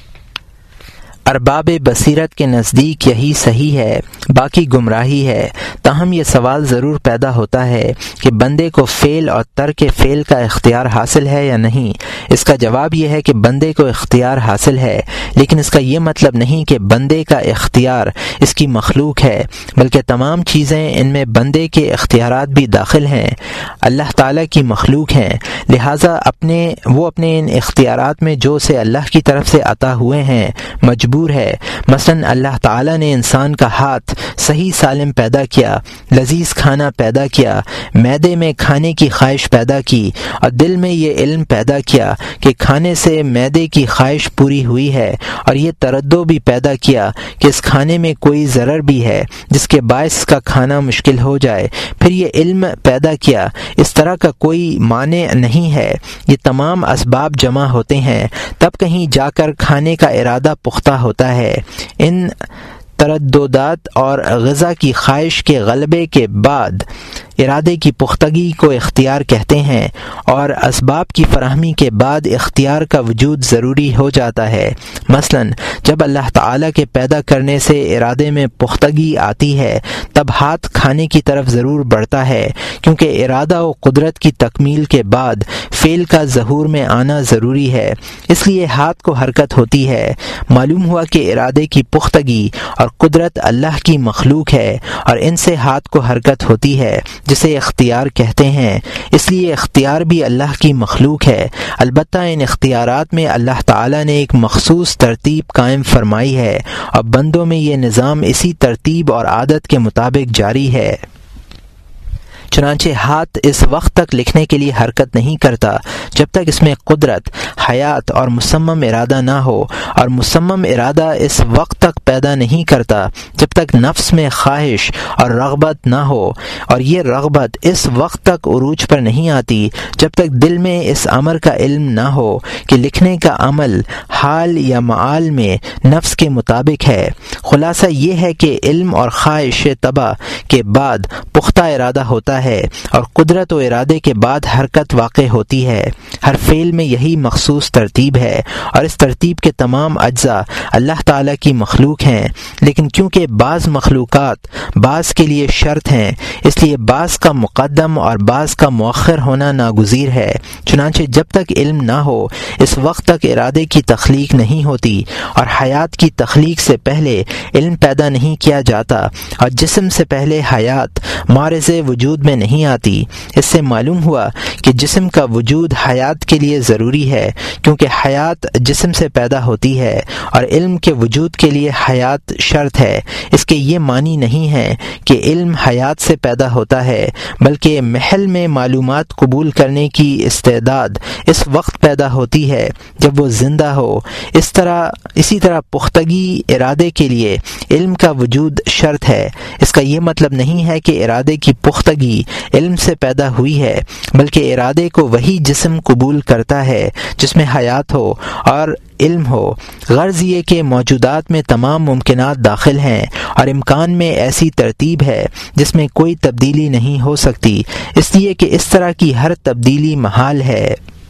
ارباب بصیرت کے نزدیک یہی صحیح ہے، باقی گمراہی ہے۔ تاہم یہ سوال ضرور پیدا ہوتا ہے کہ بندے کو فعل اور ترک فعل کا اختیار حاصل ہے یا نہیں۔ اس کا جواب یہ ہے کہ بندے کو اختیار حاصل ہے، لیکن اس کا یہ مطلب نہیں کہ بندے کا اختیار اس کی مخلوق ہے، بلکہ تمام چیزیں ان میں بندے کے اختیارات بھی داخل ہیں، اللہ تعالیٰ کی مخلوق ہیں، لہٰذا اپنے وہ اپنے ان اختیارات میں جو سے اللہ کی طرف سے عطا ہوئے ہیں مجبور ہے۔ مثلا اللہ تعالیٰ نے انسان کا ہاتھ صحیح سالم پیدا کیا، لذیذ کھانا پیدا کیا، معدے میں کھانے کی خواہش پیدا کی، اور دل میں یہ علم پیدا کیا کہ کھانے سے معدے کی خواہش پوری ہوئی ہے، اور یہ تردد بھی پیدا کیا کہ اس کھانے میں کوئی ضرر بھی ہے جس کے باعث اس کا کھانا مشکل ہو جائے، پھر یہ علم پیدا کیا۔ اس طرح کا کوئی معنی نہیں ہے، یہ تمام اسباب جمع ہوتے ہیں تب کہیں جا کر کھانے کا ارادہ پختہ ہوتا ہے۔ ان ترددات اور غذا کی خواہش کے غلبے کے بعد ارادے کی پختگی کو اختیار کہتے ہیں، اور اسباب کی فراہمی کے بعد اختیار کا وجود ضروری ہو جاتا ہے۔ مثلا جب اللہ تعالیٰ کے پیدا کرنے سے ارادے میں پختگی آتی ہے تب ہاتھ کھانے کی طرف ضرور بڑھتا ہے، کیونکہ ارادہ و قدرت کی تکمیل کے بعد فعل کا ظہور میں آنا ضروری ہے، اس لیے ہاتھ کو حرکت ہوتی ہے۔ معلوم ہوا کہ ارادے کی پختگی اور قدرت اللہ کی مخلوق ہے، اور ان سے ہاتھ کو حرکت ہوتی ہے جسے اختیار کہتے ہیں، اس لیے اختیار بھی اللہ کی مخلوق ہے۔ البتہ ان اختیارات میں اللہ تعالیٰ نے ایک مخصوص ترتیب قائم فرمائی ہے، اور بندوں میں یہ نظام اسی ترتیب اور عادت کے مطابق جاری ہے۔ چنانچہ ہاتھ اس وقت تک لکھنے کے لیے حرکت نہیں کرتا جب تک اس میں قدرت، حیات اور مصمم ارادہ نہ ہو، اور مصمم ارادہ اس وقت تک پیدا نہیں کرتا جب تک نفس میں خواہش اور رغبت نہ ہو، اور یہ رغبت اس وقت تک عروج پر نہیں آتی جب تک دل میں اس امر کا علم نہ ہو کہ لکھنے کا عمل حال یا معال میں نفس کے مطابق ہے۔ خلاصہ یہ ہے کہ علم اور خواہش طبع کے بعد پختہ ارادہ ہوتا ہے، اور قدرت و ارادے کے بعد حرکت واقع ہوتی ہے۔ ہر فعل میں یہی مخصوص ترتیب ہے، اور اس ترتیب کے تمام اجزاء اللہ تعالیٰ کی مخلوق ہیں، لیکن کیونکہ بعض مخلوقات بعض کے لیے شرط ہیں، اس لیے بعض کا مقدم اور بعض کا مؤخر ہونا ناگزیر ہے۔ چنانچہ جب تک علم نہ ہو اس وقت تک ارادے کی تخلیق نہیں ہوتی، اور حیات کی تخلیق سے پہلے علم پیدا نہیں کیا جاتا، اور جسم سے پہلے حیات معرض وجود میں نہیں آتی۔ اس سے معلوم ہوا کہ جسم کا وجود حیات کے لیے ضروری ہے، کیونکہ حیات جسم سے پیدا ہوتی ہے، اور علم کے وجود کے لیے حیات شرط ہے۔ اس کے یہ معنی نہیں ہے کہ علم حیات سے پیدا ہوتا ہے، بلکہ محل میں معلومات قبول کرنے کی استعداد اس وقت پیدا ہوتی ہے جب وہ زندہ ہو۔ اس طرح اسی طرح پختگی ارادے کے لیے علم کا وجود شرط ہے۔ اس کا یہ مطلب نہیں ہے کہ ارادے کی پختگی علم سے پیدا ہوئی ہے، بلکہ ارادے کو وہی جسم قبول کرتا ہے جس میں حیات ہو اور علم ہو۔ غرض یہ کہ موجودات میں تمام ممکنات داخل ہیں، اور امکان میں ایسی ترتیب ہے جس میں کوئی تبدیلی نہیں ہو سکتی، اس لیے کہ اس طرح کی ہر تبدیلی محال ہے۔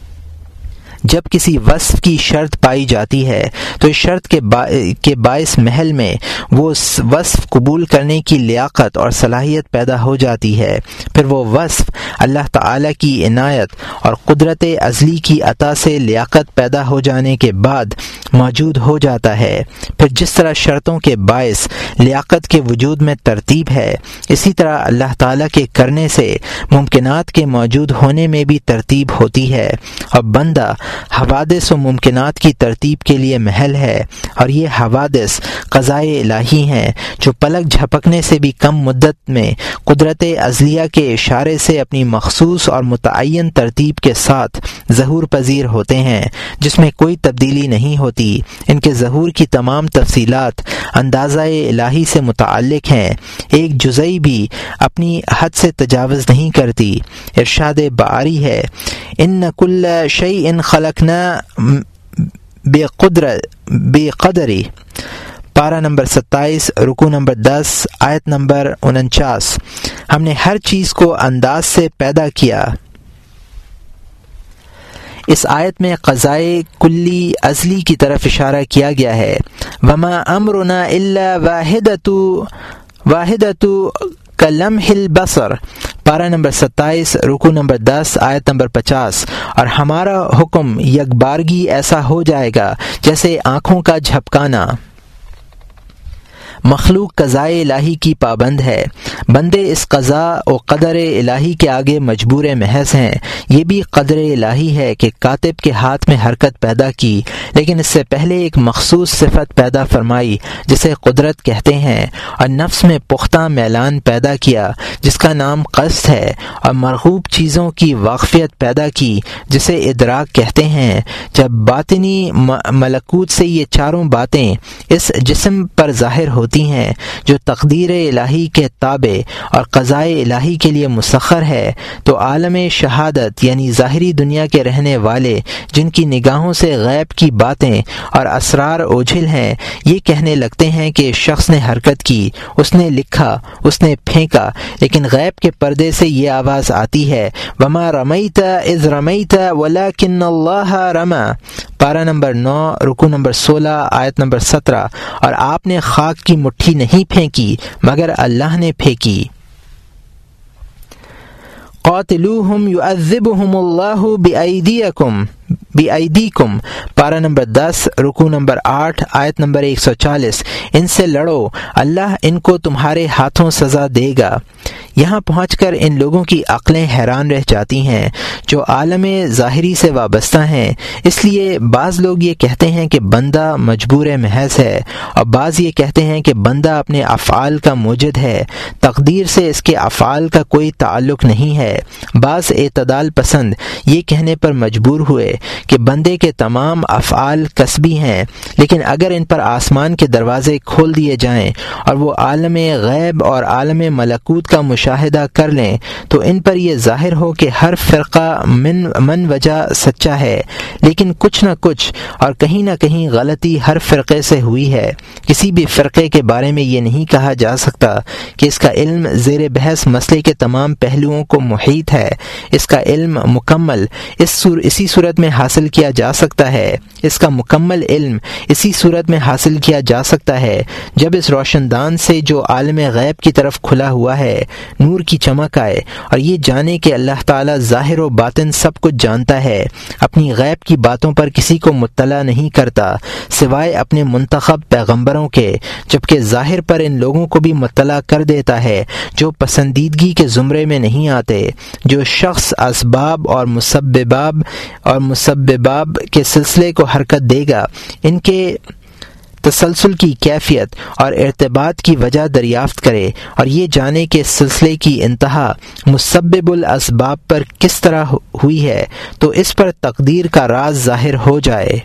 جب کسی وصف کی شرط پائی جاتی ہے تو اس شرط کے با... کے باعث محل میں وہ وصف قبول کرنے کی لیاقت اور صلاحیت پیدا ہو جاتی ہے، پھر وہ وصف اللہ تعالیٰ کی عنایت اور قدرت ازلی کی عطا سے لیاقت پیدا ہو جانے کے بعد موجود ہو جاتا ہے۔ پھر جس طرح شرطوں کے باعث لیاقت کے وجود میں ترتیب ہے، اسی طرح اللہ تعالیٰ کے کرنے سے ممکنات کے موجود ہونے میں بھی ترتیب ہوتی ہے، اور بندہ حوادث و ممکنات کی ترتیب کے لیے محل ہے، اور یہ حوادث قضائے الہی ہیں جو پلک جھپکنے سے بھی کم مدت میں قدرت ازلیہ کے اشارے سے اپنی مخصوص اور متعین ترتیب کے ساتھ ظہور پذیر ہوتے ہیں، جس میں کوئی تبدیلی نہیں ہوتی۔ ان کے ظہور کی تمام تفصیلات اندازہ الہی سے متعلق ہیں، ایک جزئی بھی اپنی حد سے تجاوز نہیں کرتی۔ ارشاد باری ہے، ان کل شیء خلقنا بقدر بقدری، پارہ نمبر ستائیس، رکوع نمبر دس، آیت نمبر انچاس۔ ہم نے ہر چیز کو انداز سے پیدا کیا۔ اس آیت میں قضائے کلی ازلی کی طرف اشارہ کیا گیا ہے۔ وما امرنا الا واحدۃ واحدۃ کلمح البصر، پارہ نمبر ستائیس، رکوع نمبر دس، آیت نمبر پچاس۔ اور ہمارا حکم یک بارگی ایسا ہو جائے گا جیسے آنکھوں کا جھپکانا۔ مخلوق قضائے الہی کی پابند ہے، بندے اس قضاء و قدر الہی کے آگے مجبور محض ہیں۔ یہ بھی قدر الہی ہے کہ کاتب کے ہاتھ میں حرکت پیدا کی، لیکن اس سے پہلے ایک مخصوص صفت پیدا فرمائی جسے قدرت کہتے ہیں، اور نفس میں پختہ میلان پیدا کیا جس کا نام قصد ہے، اور مرغوب چیزوں کی واقفیت پیدا کی جسے ادراک کہتے ہیں۔ جب باطنی ملکوت سے یہ چاروں باتیں اس جسم پر ظاہر ہوتی ہیں جو تقدیر الہی کے تابع اور قضائے الہی کے لیے مسخر ہے، تو عالم شہادت یعنی ظاہری دنیا کے رہنے والے جن کی نگاہوں سے غیب کی باتیں اور اسرار اوجھل ہیں، یہ کہنے لگتے ہیں کہ شخص نے حرکت کی، اس نے لکھا، اس نے پھینکا، لیکن غیب کے پردے سے یہ آواز آتی ہے، وما رمیت اذ رمیت ولکن اللہ رمی، پارہ نمبر نو، رکوع نمبر سولہ، آیت نمبر سترہ۔ اور آپ نے خاک کی مٹھی نہیں پھینکی مگر اللہ نے پھینکی۔ قاتلوہم یعذبہم اللہ بأیدیکم بأیدیکم، پارہ نمبر دس، رکوع نمبر آٹھ، آیت نمبر ایک سو چالیس۔ ان سے لڑو، اللہ ان کو تمہارے ہاتھوں سزا دے گا۔ یہاں پہنچ کر ان لوگوں کی عقلیں حیران رہ جاتی ہیں جو عالم ظاہری سے وابستہ ہیں۔ اس لیے بعض لوگ یہ کہتے ہیں کہ بندہ مجبور محض ہے، اور بعض یہ کہتے ہیں کہ بندہ اپنے افعال کا موجد ہے، تقدیر سے اس کے افعال کا کوئی تعلق نہیں ہے۔ بعض اعتدال پسند یہ کہنے پر مجبور ہوئے کہ بندے کے تمام افعال کسبی ہیں، لیکن اگر ان پر آسمان کے دروازے کھول دیے جائیں اور وہ عالم غیب اور عالم ملکوت کا مشاہدہ کر لیں تو ان پر یہ ظاہر ہو کہ ہر فرقہ من من وجہ سچا ہے، لیکن کچھ نہ کچھ اور کہیں نہ کہیں غلطی ہر فرقے سے ہوئی ہے۔ کسی بھی فرقے کے بارے میں یہ نہیں کہا جا سکتا کہ اس کا علم زیر بحث مسئلے کے تمام پہلوؤں کو محیط ہے۔ اس کا علم مکمل اس سور اسی صورت میں حاصل کیا جا سکتا ہے اس کا مکمل علم اسی صورت میں حاصل کیا جا سکتا ہے جب اس روشن دان سے جو عالم غیب کی طرف کھلا ہوا ہے نور کی چمک آئے، اور یہ جانے کہ اللہ تعالیٰ ظاہر و باطن سب کچھ جانتا ہے، اپنی غیب کی باتوں پر کسی کو مطلع نہیں کرتا سوائے اپنے منتخب پیغمبروں کے، جبکہ ظاہر پر ان لوگوں کو بھی مطلع کر دیتا ہے جو پسندیدگی کے زمرے میں نہیں آتے۔ جو شخص اسباب اور مسبباب اور مسبباب کے سلسلے کو حرکت دے گا، ان کے تسلسل کی کیفیت اور ارتباط کی وجہ دریافت کرے اور یہ جانے کہ سلسلے کی انتہا مسبب الاسباب پر کس طرح ہوئی ہے، تو اس پر تقدیر کا راز ظاہر ہو جائے۔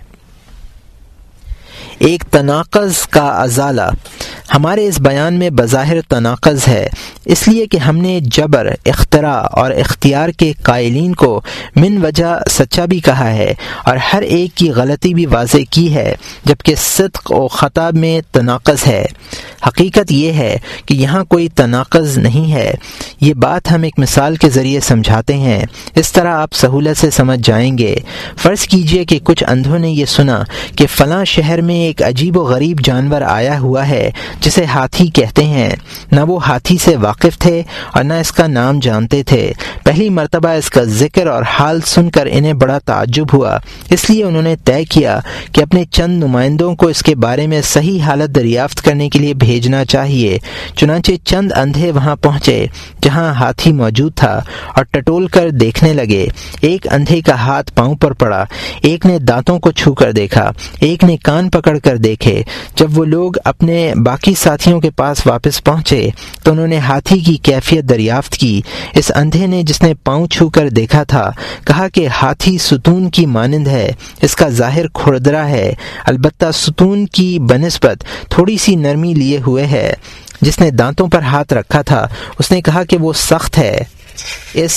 ایک تناقض کا ازالہ ہمارے اس بیان میں بظاہر تناقض ہے، اس لیے کہ ہم نے جبر، اختراع اور اختیار کے قائلین کو من وجہ سچا بھی کہا ہے اور ہر ایک کی غلطی بھی واضح کی ہے، جبکہ صدق و خطا میں تناقض ہے۔ حقیقت یہ ہے کہ یہاں کوئی تناقض نہیں ہے۔ یہ بات ہم ایک مثال کے ذریعے سمجھاتے ہیں، اس طرح آپ سہولت سے سمجھ جائیں گے۔ فرض کیجئے کہ کچھ اندھوں نے یہ سنا کہ فلاں شہر میں ایک عجیب و غریب جانور آیا ہوا ہے جسے ہاتھی کہتے ہیں، نہ وہ ہاتھی سے واقف تھے اور نہ اس کا نام جانتے تھے۔ پہلی مرتبہ اس کا ذکر اور حال سن کر انہیں بڑا تعجب ہوا، اس لیے انہوں نے طے کیا کہ اپنے چند نمائندوں کو اس کے بارے میں صحیح حالت دریافت کرنے کے لیے بھیجنا چاہیے۔ چنانچہ چند اندھے وہاں پہنچے جہاں ہاتھی موجود تھا اور ٹٹول کر دیکھنے لگے۔ ایک اندھے کا ہاتھ پاؤں پر پڑا، ایک نے دانتوں کو چھو کر دیکھا، ایک نے کان پکڑ کر دیکھے۔ جب وہ لوگ اپنے باقی ساتھیوں کے پاس واپس پہنچے تو انہوں نے ہاتھی کی کیفیت دریافت کی۔ اس اندھے نے جس نے پاؤں چھو کر دیکھا تھا کہا کہ ہاتھی ستون کی مانند ہے، اس کا ظاہر کھردرا ہے، البتہ ستون کی بنسبت تھوڑی سی نرمی لیے ہوئے ہے۔ جس نے دانتوں پر ہاتھ رکھا تھا اس نے کہا کہ وہ سخت ہے، اس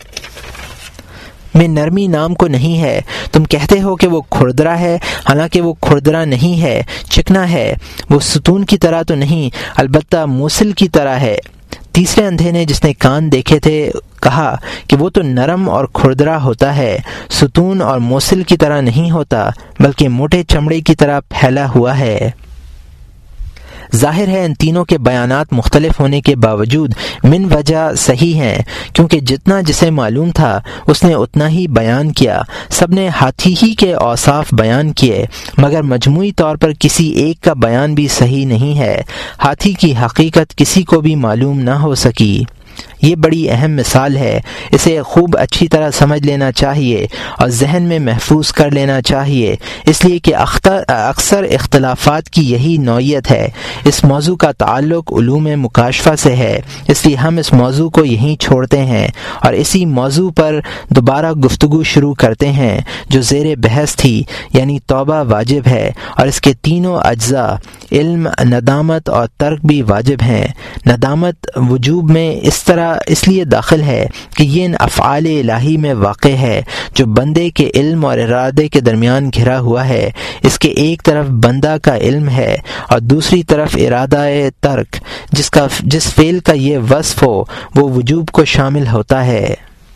میں نرمی نام کو نہیں ہے۔ تم کہتے ہو کہ وہ کھردرا ہے، حالانکہ وہ کھردرا نہیں ہے، چکنا ہے۔ وہ ستون کی طرح تو نہیں، البتہ موصل کی طرح ہے۔ تیسرے اندھے نے جس نے کان دیکھے تھے کہا کہ وہ تو نرم اور کھردرا ہوتا ہے، ستون اور موصل کی طرح نہیں ہوتا، بلکہ موٹے چمڑے کی طرح پھیلا ہوا ہے۔ ظاہر ہے ان تینوں کے بیانات مختلف ہونے کے باوجود من وجہ صحیح ہیں، کیونکہ جتنا جسے معلوم تھا اس نے اتنا ہی بیان کیا۔ سب نے ہاتھی ہی کے اوصاف بیان کیے، مگر مجموعی طور پر کسی ایک کا بیان بھی صحیح نہیں ہے۔ ہاتھی کی حقیقت کسی کو بھی معلوم نہ ہو سکی۔ یہ بڑی اہم مثال ہے، اسے خوب اچھی طرح سمجھ لینا چاہیے اور ذہن میں محفوظ کر لینا چاہیے، اس لیے کہ اکثر اختلافات کی یہی نوعیت ہے۔ اس موضوع کا تعلق علوم مکاشفہ سے ہے، اس لیے ہم اس موضوع کو یہیں چھوڑتے ہیں اور اسی موضوع پر دوبارہ گفتگو شروع کرتے ہیں جو زیر بحث تھی، یعنی توبہ واجب ہے اور اس کے تینوں اجزاء علم، ندامت اور ترک بھی واجب ہیں۔ ندامت وجوب میں اس طرح اس لیے داخل ہے کہ یہ ان افعال الہی میں واقع ہے جو بندے کے علم اور ارادے کے درمیان گھرا ہوا ہے۔ اس کے ایک طرف بندہ کا علم ہے اور دوسری طرف ارادہ ترک، جس کا جس فعل کا یہ وصف ہو وہ وجوب کو شامل ہوتا ہے۔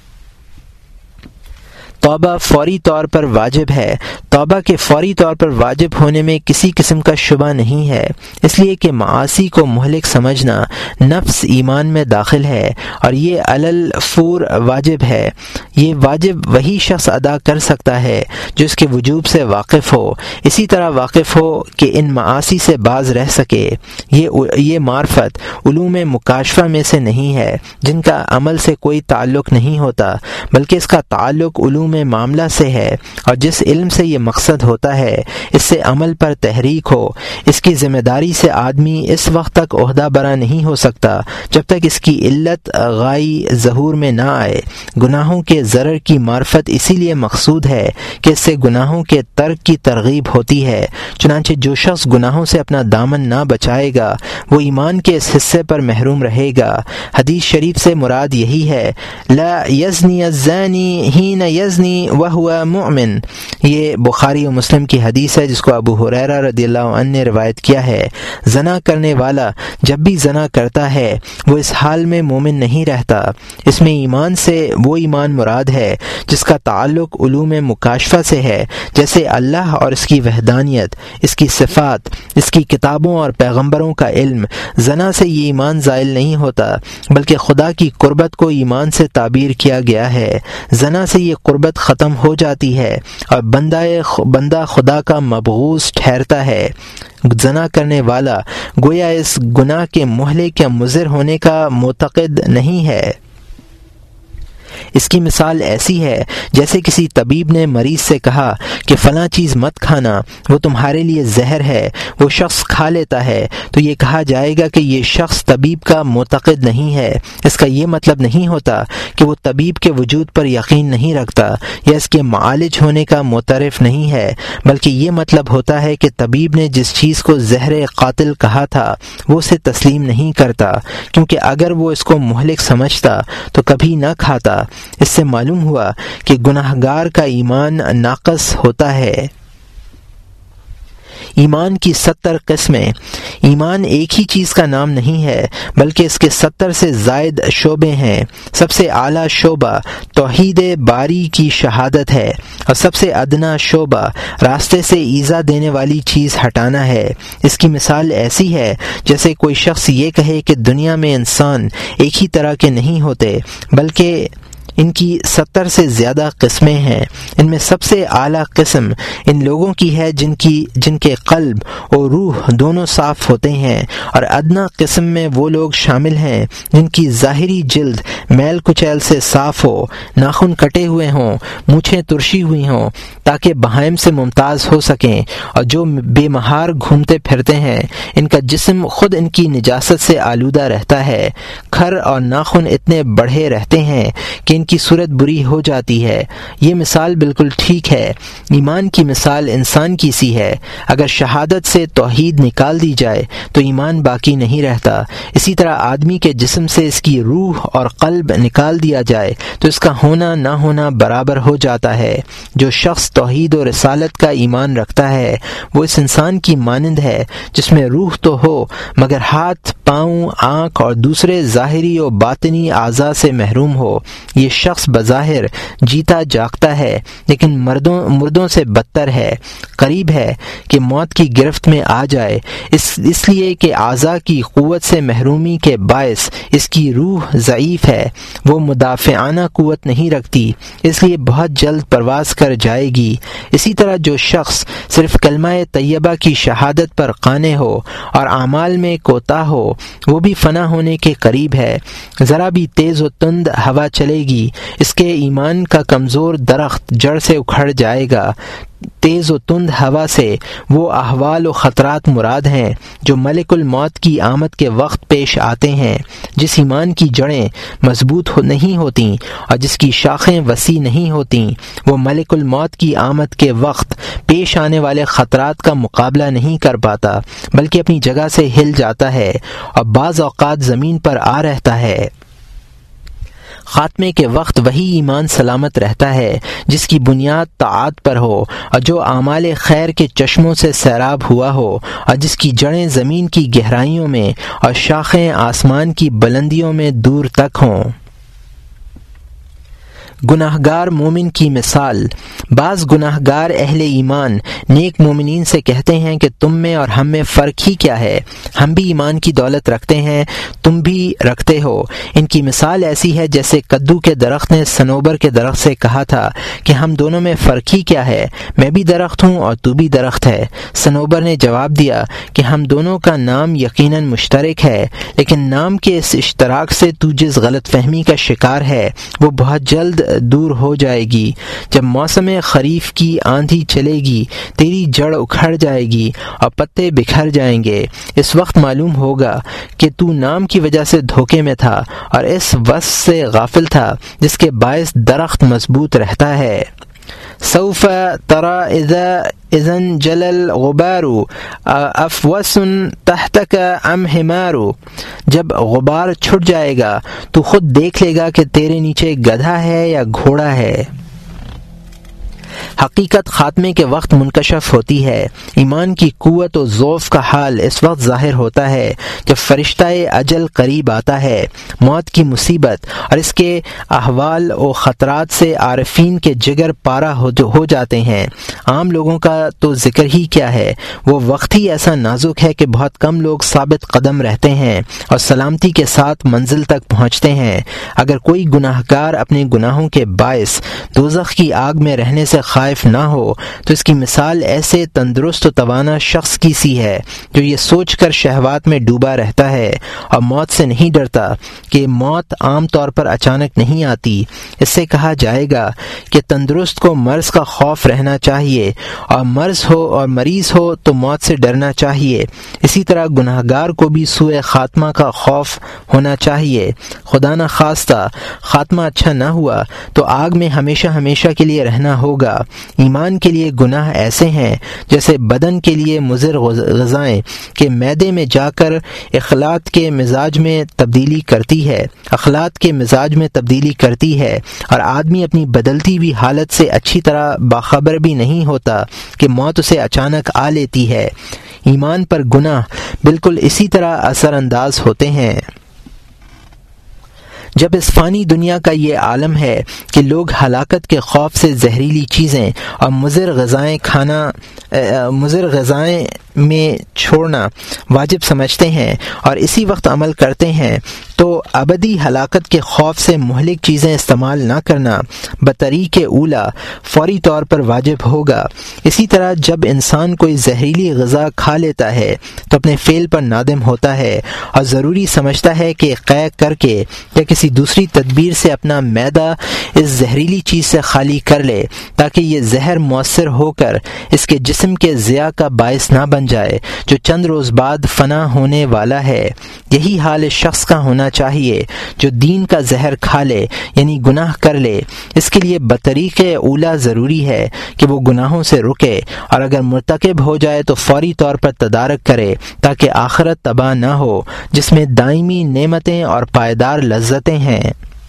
توبہ فوری طور پر واجب ہے۔ توبہ کے فوری طور پر واجب ہونے میں کسی قسم کا شبہ نہیں ہے، اس لیے کہ معاصی کو مہلک سمجھنا نفس ایمان میں داخل ہے اور یہ علل فور واجب ہے۔ یہ واجب وہی شخص ادا کر سکتا ہے جو اس کے وجوب سے واقف ہو، اسی طرح واقف ہو کہ ان معاصی سے باز رہ سکے۔ یہ یہ معرفت علوم مکاشفہ میں سے نہیں ہے جن کا عمل سے کوئی تعلق نہیں ہوتا، بلکہ اس کا تعلق علوم معاملہ سے ہے، اور جس علم سے یہ مقصد ہوتا ہے اس سے عمل پر تحریک ہو۔ اس کی ذمہ داری سے آدمی اس وقت تک عہدہ برا نہیں ہو سکتا جب تک اس کی علت غائی ظہور میں نہ آئے۔ گناہوں کے ضرر کی معرفت اسی لیے مقصود ہے کہ اس سے گناہوں کے ترک کی ترغیب ہوتی ہے۔ چنانچہ جو شخص گناہوں سے اپنا دامن نہ بچائے گا وہ ایمان کے اس حصے پر محروم رہے گا۔ حدیث شریف سے مراد یہی ہے، لا یزنی الزانی حین یزنی وہو مؤمن۔ یہ بخاری و مسلم کی حدیث ہے جس کو ابو ہریرہ رضی اللہ عنہ نے روایت کیا ہے۔ زنا کرنے والا جب بھی زنا کرتا ہے وہ اس حال میں مومن نہیں رہتا۔ اس میں ایمان سے وہ ایمان مراد ہے جس کا تعلق علوم مکاشفہ سے ہے، جیسے اللہ اور اس کی وحدانیت، اس کی صفات، اس کی کتابوں اور پیغمبروں کا علم۔ زنا سے یہ ایمان زائل نہیں ہوتا بلکہ خدا کی قربت کو ایمان سے تعبیر کیا گیا ہے۔ زنا سے یہ قربت ختم ہو جاتی ہے اور بندہ بندہ خدا کا مبغوث ٹھہرتا ہے۔ زنا کرنے والا گویا اس گناہ کے مہلک یا مضر ہونے کا معتقد نہیں ہے۔ اس کی مثال ایسی ہے جیسے کسی طبیب نے مریض سے کہا کہ فلاں چیز مت کھانا، وہ تمہارے لیے زہر ہے۔ وہ شخص کھا لیتا ہے تو یہ کہا جائے گا کہ یہ شخص طبیب کا معتقد نہیں ہے۔ اس کا یہ مطلب نہیں ہوتا کہ وہ طبیب کے وجود پر یقین نہیں رکھتا یا اس کے معالج ہونے کا معترف نہیں ہے، بلکہ یہ مطلب ہوتا ہے کہ طبیب نے جس چیز کو زہر قاتل کہا تھا وہ اسے تسلیم نہیں کرتا، کیونکہ اگر وہ اس کو مہلک سمجھتا تو کبھی نہ کھاتا۔ اس سے معلوم ہوا کہ گناہگار کا ایمان ناقص ہوتا ہے۔ ایمان کی ستر قسمیں۔ ایمان ایک ہی چیز کا نام نہیں ہے بلکہ اس کے ستر سے زائد شعبے ہیں۔ سب سے اعلیٰ شعبہ توحید باری کی شہادت ہے اور سب سے ادنا شعبہ راستے سے ایذا دینے والی چیز ہٹانا ہے۔ اس کی مثال ایسی ہے جیسے کوئی شخص یہ کہے کہ دنیا میں انسان ایک ہی طرح کے نہیں ہوتے بلکہ ان کی ستر سے زیادہ قسمیں ہیں۔ ان میں سب سے اعلیٰ قسم ان لوگوں کی ہے جن کی جن کے قلب اور روح دونوں صاف ہوتے ہیں، اور ادنا قسم میں وہ لوگ شامل ہیں جن کی ظاہری جلد میل کچیل سے صاف ہو، ناخن کٹے ہوئے ہوں، مونچھیں ترشی ہوئی ہوں تاکہ بہائم سے ممتاز ہو سکیں، اور جو بے مہار گھومتے پھرتے ہیں ان کا جسم خود ان کی نجاست سے آلودہ رہتا ہے۔ کھر اور ناخن اتنے بڑھے رہتے ہیں کہ ان کی صورت بری ہو جاتی ہے۔ یہ مثال بالکل ٹھیک ہے۔ ایمان کی مثال انسان کی سی ہے۔ اگر شہادت سے توحید نکال دی جائے تو ایمان باقی نہیں رہتا۔ اسی طرح آدمی کے جسم سے اس کی روح اور قلب نکال دیا جائے تو اس کا ہونا نہ ہونا برابر ہو جاتا ہے۔ جو شخص توحید و رسالت کا ایمان رکھتا ہے وہ اس انسان کی مانند ہے جس میں روح تو ہو مگر ہاتھ، پاؤں، آنکھ اور دوسرے ظاہری و باطنی اعضاء سے محروم ہو۔ یہ شخص بظاہر جیتا جاگتا ہے لیکن مردوں مردوں سے بدتر ہے، قریب ہے کہ موت کی گرفت میں آ جائے، اس اس لیے کہ اعضاء کی قوت سے محرومی کے باعث اس کی روح ضعیف ہے، وہ مدافعانہ قوت نہیں رکھتی، اس لیے بہت جلد پرواز کر جائے گی۔ اسی طرح جو شخص صرف کلمہ طیبہ کی شہادت پر قانع ہو اور اعمال میں کوتاہ ہو وہ بھی فنا ہونے کے قریب ہے۔ ذرا بھی تیز و تند ہوا چلے گی اس کے ایمان کا کمزور درخت جڑ سے اکھڑ جائے گا۔ تیز و تند ہوا سے وہ احوال و خطرات مراد ہیں جو ملک الموت کی آمد کے وقت پیش آتے ہیں۔ جس ایمان کی جڑیں مضبوط نہیں ہوتیں اور جس کی شاخیں وسیع نہیں ہوتیں وہ ملک الموت کی آمد کے وقت پیش آنے والے خطرات کا مقابلہ نہیں کر پاتا بلکہ اپنی جگہ سے ہل جاتا ہے اور بعض اوقات زمین پر آ رہتا ہے۔ خاتمے کے وقت وہی ایمان سلامت رہتا ہے جس کی بنیاد طاعت پر ہو اور جو اعمال خیر کے چشموں سے سیراب ہوا ہو اور جس کی جڑیں زمین کی گہرائیوں میں اور شاخیں آسمان کی بلندیوں میں دور تک ہوں۔ گناہگار مومن کی مثال۔ بعض گناہگار اہل ایمان نیک مومنین سے کہتے ہیں کہ تم میں اور ہم میں فرق ہی کیا ہے، ہم بھی ایمان کی دولت رکھتے ہیں، تم بھی رکھتے ہو۔ ان کی مثال ایسی ہے جیسے کدو کے درخت نے صنوبر کے درخت سے کہا تھا کہ ہم دونوں میں فرق ہی کیا ہے، میں بھی درخت ہوں اور تو بھی درخت ہے۔ صنوبر نے جواب دیا کہ ہم دونوں کا نام یقیناً مشترک ہے، لیکن نام کے اس اشتراک سے تو جس غلط فہمی کا شکار ہے وہ بہت جلد دور ہو جائے گی۔ جب موسم خریف کی آندھی چلے گی تیری جڑ اکھڑ جائے گی اور پتے بکھر جائیں گے، اس وقت معلوم ہوگا کہ تو نام کی وجہ سے دھوکے میں تھا اور اس وصف سے غافل تھا جس کے باعث درخت مضبوط رہتا ہے۔ سوف ترى اذا اذا جل الغبار افوس تحتك ام حمار، جب غبار چھٹ جائے گا تو خود دیکھ لے گا کہ تیرے نیچے گدھا ہے یا گھوڑا ہے۔ حقیقت خاتمے کے وقت منکشف ہوتی ہے۔ ایمان کی قوت و ضعف کا حال اس وقت ظاہر ہوتا ہے جب فرشتہ اجل قریب آتا ہے۔ موت کی مصیبت اور اس کے احوال و خطرات سے عارفین کے جگر پارا ہو جاتے ہیں۔ عام لوگوں کا تو ذکر ہی کیا ہے، وہ وقت ہی ایسا نازک ہے کہ بہت کم لوگ ثابت قدم رہتے ہیں اور سلامتی کے ساتھ منزل تک پہنچتے ہیں۔ اگر کوئی گناہگار اپنے گناہوں کے باعث دوزخ کی آگ میں رہنے سے خائف نہ ہو تو اس کی مثال ایسے تندرست و توانا شخص کی سی ہے جو یہ سوچ کر شہوات میں ڈوبا رہتا ہے اور موت سے نہیں ڈرتا کہ موت عام طور پر اچانک نہیں آتی۔ اس سے کہا جائے گا کہ تندرست کو مرض کا خوف رہنا چاہیے اور مرض ہو اور مریض ہو تو موت سے ڈرنا چاہیے۔ اسی طرح گناہگار کو بھی سوء خاتمہ کا خوف ہونا چاہیے۔ خدا نہ خواستہ خاتمہ اچھا نہ ہوا تو آگ میں ہمیشہ ہمیشہ کے لیے رہنا ہوگا۔ ایمان کے لیے گناہ ایسے ہیں جیسے بدن کے لیے مضر غذائیں کہ معدے میں جا کر اخلاط کے مزاج میں تبدیلی کرتی ہے اخلاط کے مزاج میں تبدیلی کرتی ہے اور آدمی اپنی بدلتی ہوئی حالت سے اچھی طرح باخبر بھی نہیں ہوتا کہ موت اسے اچانک آ لیتی ہے۔ ایمان پر گناہ بالکل اسی طرح اثر انداز ہوتے ہیں۔ جب اس فانی دنیا کا یہ عالم ہے کہ لوگ ہلاکت کے خوف سے زہریلی چیزیں اور مضر غذائیں کھانا مضر غذائیں میں چھوڑنا واجب سمجھتے ہیں اور اسی وقت عمل کرتے ہیں، تو ابدی ہلاکت کے خوف سے مہلک چیزیں استعمال نہ کرنا بطریق اولا فوری طور پر واجب ہوگا۔ اسی طرح جب انسان کوئی زہریلی غذا کھا لیتا ہے تو اپنے فعل پر نادم ہوتا ہے اور ضروری سمجھتا ہے کہ قے کر کے یا کسی دوسری تدبیر سے اپنا معدہ اس زہریلی چیز سے خالی کر لے تاکہ یہ زہر مؤثر ہو کر اس کے جسم کے ضیاء کا باعث نہ بن جائے جو چند روز بعد فنا ہونے والا ہے۔ یہی حال اس شخص کا ہونا چاہیے جو دین کا زہر کھا لے یعنی گناہ کر لے۔ اس کے لیے بطریق اولا ضروری ہے کہ وہ گناہوں سے رکے اور اگر مرتکب ہو جائے تو فوری طور پر تدارک کرے تاکہ آخرت تباہ نہ ہو جس میں دائمی نعمتیں اور پائیدار لذتیں ہیں۔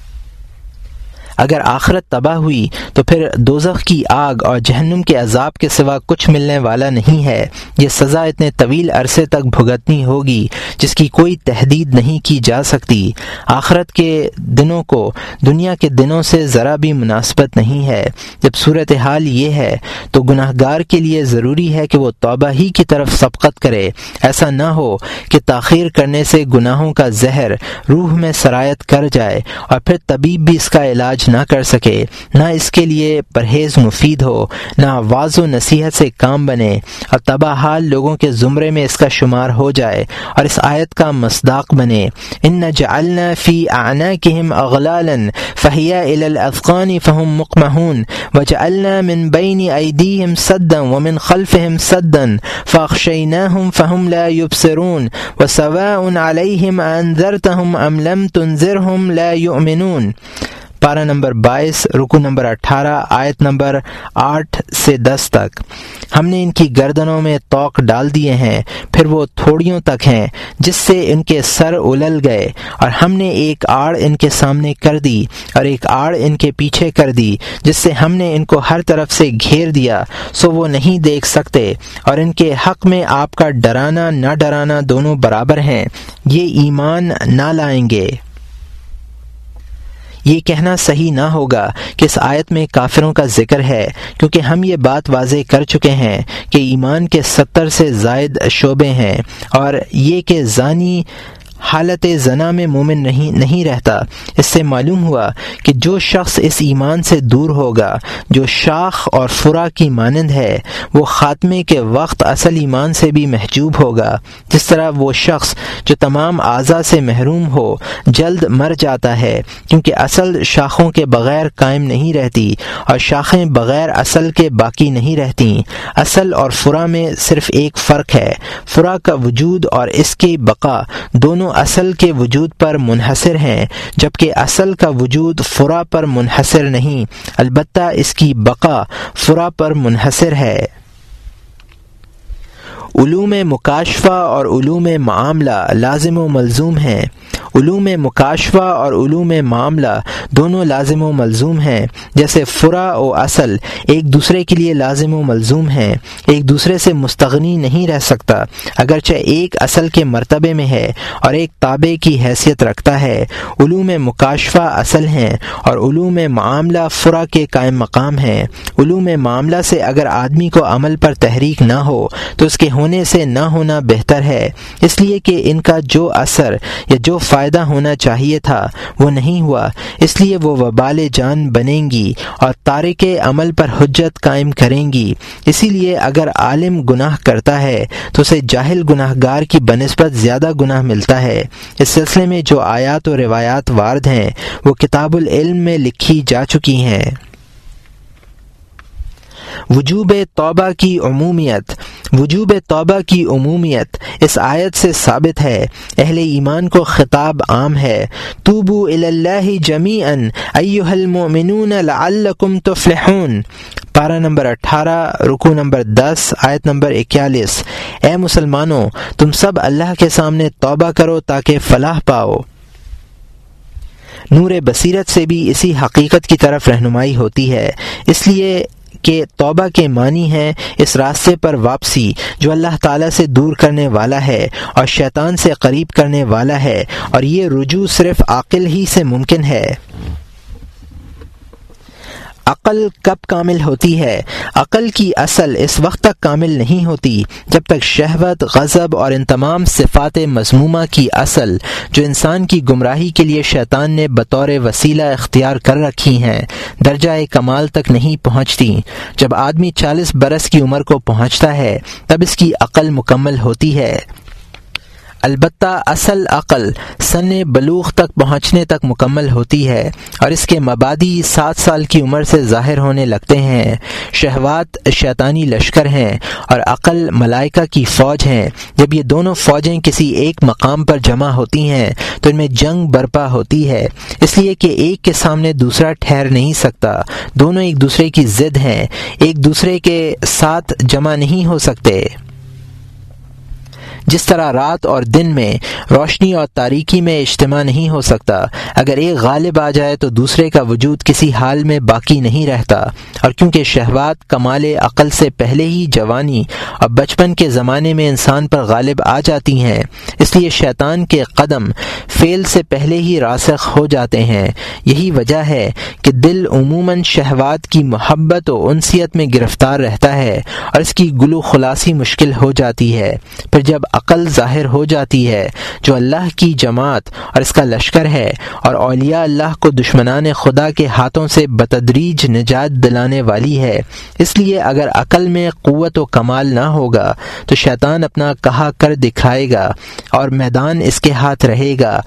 اگر آخرت تباہ ہوئی تو پھر دوزخ کی آگ اور جہنم کے عذاب کے سوا کچھ ملنے والا نہیں ہے۔ یہ سزا اتنے طویل عرصے تک بھگتنی ہوگی جس کی کوئی تحدید نہیں کی جا سکتی۔ آخرت کے دنوں کو دنیا کے دنوں سے ذرا بھی مناسبت نہیں ہے۔ جب صورتحال یہ ہے تو گناہ گار کے لیے ضروری ہے کہ وہ توبہ ہی کی طرف سبقت کرے۔ ایسا نہ ہو کہ تاخیر کرنے سے گناہوں کا زہر روح میں سرایت کر جائے اور پھر طبیب بھی اس کا علاج نہ کر سکے، نہ اس کے لیے پرہیز مفید ہو، نہ واعظ و نصیحت سے کام بنے اور تباہ حال لوگوں کے زمرے میں اس کا شمار ہو جائے اور اس آیت کا مصداق بنے۔ ان جعلنا فی اعناقہم اغلالا فہی الی الاذقان فہم مقمحون وجعلنا من بین ایدیہم سدا ومن خلفہم سدا فاغشیناہم فہم لا یبصرون وسواء علیہم انذرتہم ام لم تنذرہم لا یؤمنون۔ پارہ نمبر بائیس، رکو نمبر اٹھارہ، آیت نمبر آٹھ سے دس تک۔ ہم نے ان کی گردنوں میں طوق ڈال دیے ہیں، پھر وہ تھوڑیوں تک ہیں جس سے ان کے سر اولل گئے، اور ہم نے ایک آڑ ان کے سامنے کر دی اور ایک آڑ ان کے پیچھے کر دی جس سے ہم نے ان کو ہر طرف سے گھیر دیا سو وہ نہیں دیکھ سکتے، اور ان کے حق میں آپ کا ڈرانا نہ ڈرانا دونوں برابر ہیں، یہ ایمان نہ لائیں گے۔ یہ کہنا صحیح نہ ہوگا کہ اس آیت میں کافروں کا ذکر ہے، کیونکہ ہم یہ بات واضح کر چکے ہیں کہ ایمان کے ستر سے زائد شعبے ہیں، اور یہ کہ زانی حالت زنا میں مومن نہیں نہیں رہتا۔ اس سے معلوم ہوا کہ جو شخص اس ایمان سے دور ہوگا جو شاخ اور فرا کی مانند ہے، وہ خاتمے کے وقت اصل ایمان سے بھی محجوب ہوگا، جس طرح وہ شخص جو تمام اعضاء سے محروم ہو جلد مر جاتا ہے، کیونکہ اصل شاخوں کے بغیر قائم نہیں رہتی اور شاخیں بغیر اصل کے باقی نہیں رہتی۔ اصل اور فرا میں صرف ایک فرق ہے، فرا کا وجود اور اس کی بقا دونوں اصل کے وجود پر منحصر ہیں، جبکہ اصل کا وجود فرا پر منحصر نہیں، البتہ اس کی بقا فرا پر منحصر ہے۔ علوم مکاشفہ اور علوم معاملہ لازم و ملزوم ہیں۔ علوم مکاشفہ اور علوم معاملہ دونوں لازم و ملزوم ہیں، جیسے فرع و اصل ایک دوسرے کے لیے لازم و ملزوم ہیں، ایک دوسرے سے مستغنی نہیں رہ سکتا، اگرچہ ایک اصل کے مرتبے میں ہے اور ایک تابع کی حیثیت رکھتا ہے۔ علوم مکاشفہ اصل ہیں اور علوم معاملہ فرع کے قائم مقام ہیں۔ علوم معاملہ سے اگر آدمی کو عمل پر تحریک نہ ہو تو اس کے ہونے سے نہ ہونا بہتر ہے، اس لیے کہ ان کا جو اثر یا جو فائدہ ہونا چاہیے تھا وہ نہیں ہوا، اس لیے وہ وبال جان بنیں گی اور تارک عمل پر حجت قائم کریں گی۔ اسی لیے اگر عالم گناہ کرتا ہے تو اسے جاہل گناہ گار کی بنسبت زیادہ گناہ ملتا ہے۔ اس سلسلے میں جو آیات و روایات وارد ہیں وہ کتاب العلم میں لکھی جا چکی ہیں۔ وجوب توبہ کی عمومیت وجوب توبہ کی عمومیت اس آیت سے ثابت ہے۔ اہل ایمان کو خطاب عام ہے، توبوا الی اللہ جمیعا ایھا المؤمنون لعلکم تفلحون۔ پارہ نمبر اٹھارہ رکوع نمبر دس آیت نمبر اکیالیس، اے مسلمانوں تم سب اللہ کے سامنے توبہ کرو تاکہ فلاح پاؤ۔ نور بصیرت سے بھی اسی حقیقت کی طرف رہنمائی ہوتی ہے، اس لیے کہ توبہ کے معنی ہے اس راستے پر واپسی جو اللہ تعالیٰ سے دور کرنے والا ہے اور شیطان سے قریب کرنے والا ہے، اور یہ رجوع صرف عاقل ہی سے ممکن ہے۔ عقل کب کامل ہوتی ہے؟ عقل کی اصل اس وقت تک کامل نہیں ہوتی جب تک شہوت، غضب اور ان تمام صفات مذمومہ کی اصل جو انسان کی گمراہی کے لیے شیطان نے بطور وسیلہ اختیار کر رکھی ہیں درجہ کمال تک نہیں پہنچتی۔ جب آدمی چالیس برس کی عمر کو پہنچتا ہے تب اس کی عقل مکمل ہوتی ہے۔ البتہ اصل عقل سن بلوغ تک پہنچنے تک مکمل ہوتی ہے اور اس کے مبادی سات سال کی عمر سے ظاہر ہونے لگتے ہیں۔ شہوات شیطانی لشکر ہیں اور عقل ملائکہ کی فوج ہیں۔ جب یہ دونوں فوجیں کسی ایک مقام پر جمع ہوتی ہیں تو ان میں جنگ برپا ہوتی ہے، اس لیے کہ ایک کے سامنے دوسرا ٹھہر نہیں سکتا، دونوں ایک دوسرے کی ضد ہیں، ایک دوسرے کے ساتھ جمع نہیں ہو سکتے۔ جس طرح رات اور دن میں روشنی اور تاریکی میں اجتماع نہیں ہو سکتا، اگر ایک غالب آ جائے تو دوسرے کا وجود کسی حال میں باقی نہیں رہتا، اور کیونکہ شہوات کمال عقل سے پہلے ہی جوانی اور بچپن کے زمانے میں انسان پر غالب آ جاتی ہیں، اس لیے شیطان کے قدم فعل سے پہلے ہی راسخ ہو جاتے ہیں۔ یہی وجہ ہے کہ دل عموماً شہوات کی محبت و انسیت میں گرفتار رہتا ہے اور اس کی گلو خلاصی مشکل ہو جاتی ہے۔ پھر جب عقل ظاہر ہو جاتی ہے جو اللہ کی جماعت اور اس کا لشکر ہے اور اولیاء اللہ کو دشمنان خدا کے ہاتھوں سے بتدریج نجات دلانے والی ہے، اس لیے اگر عقل میں قوت و کمال نہ ہوگا تو شیطان اپنا کہا کر دکھائے گا اور میدان اس کے ہاتھ رہے گا۔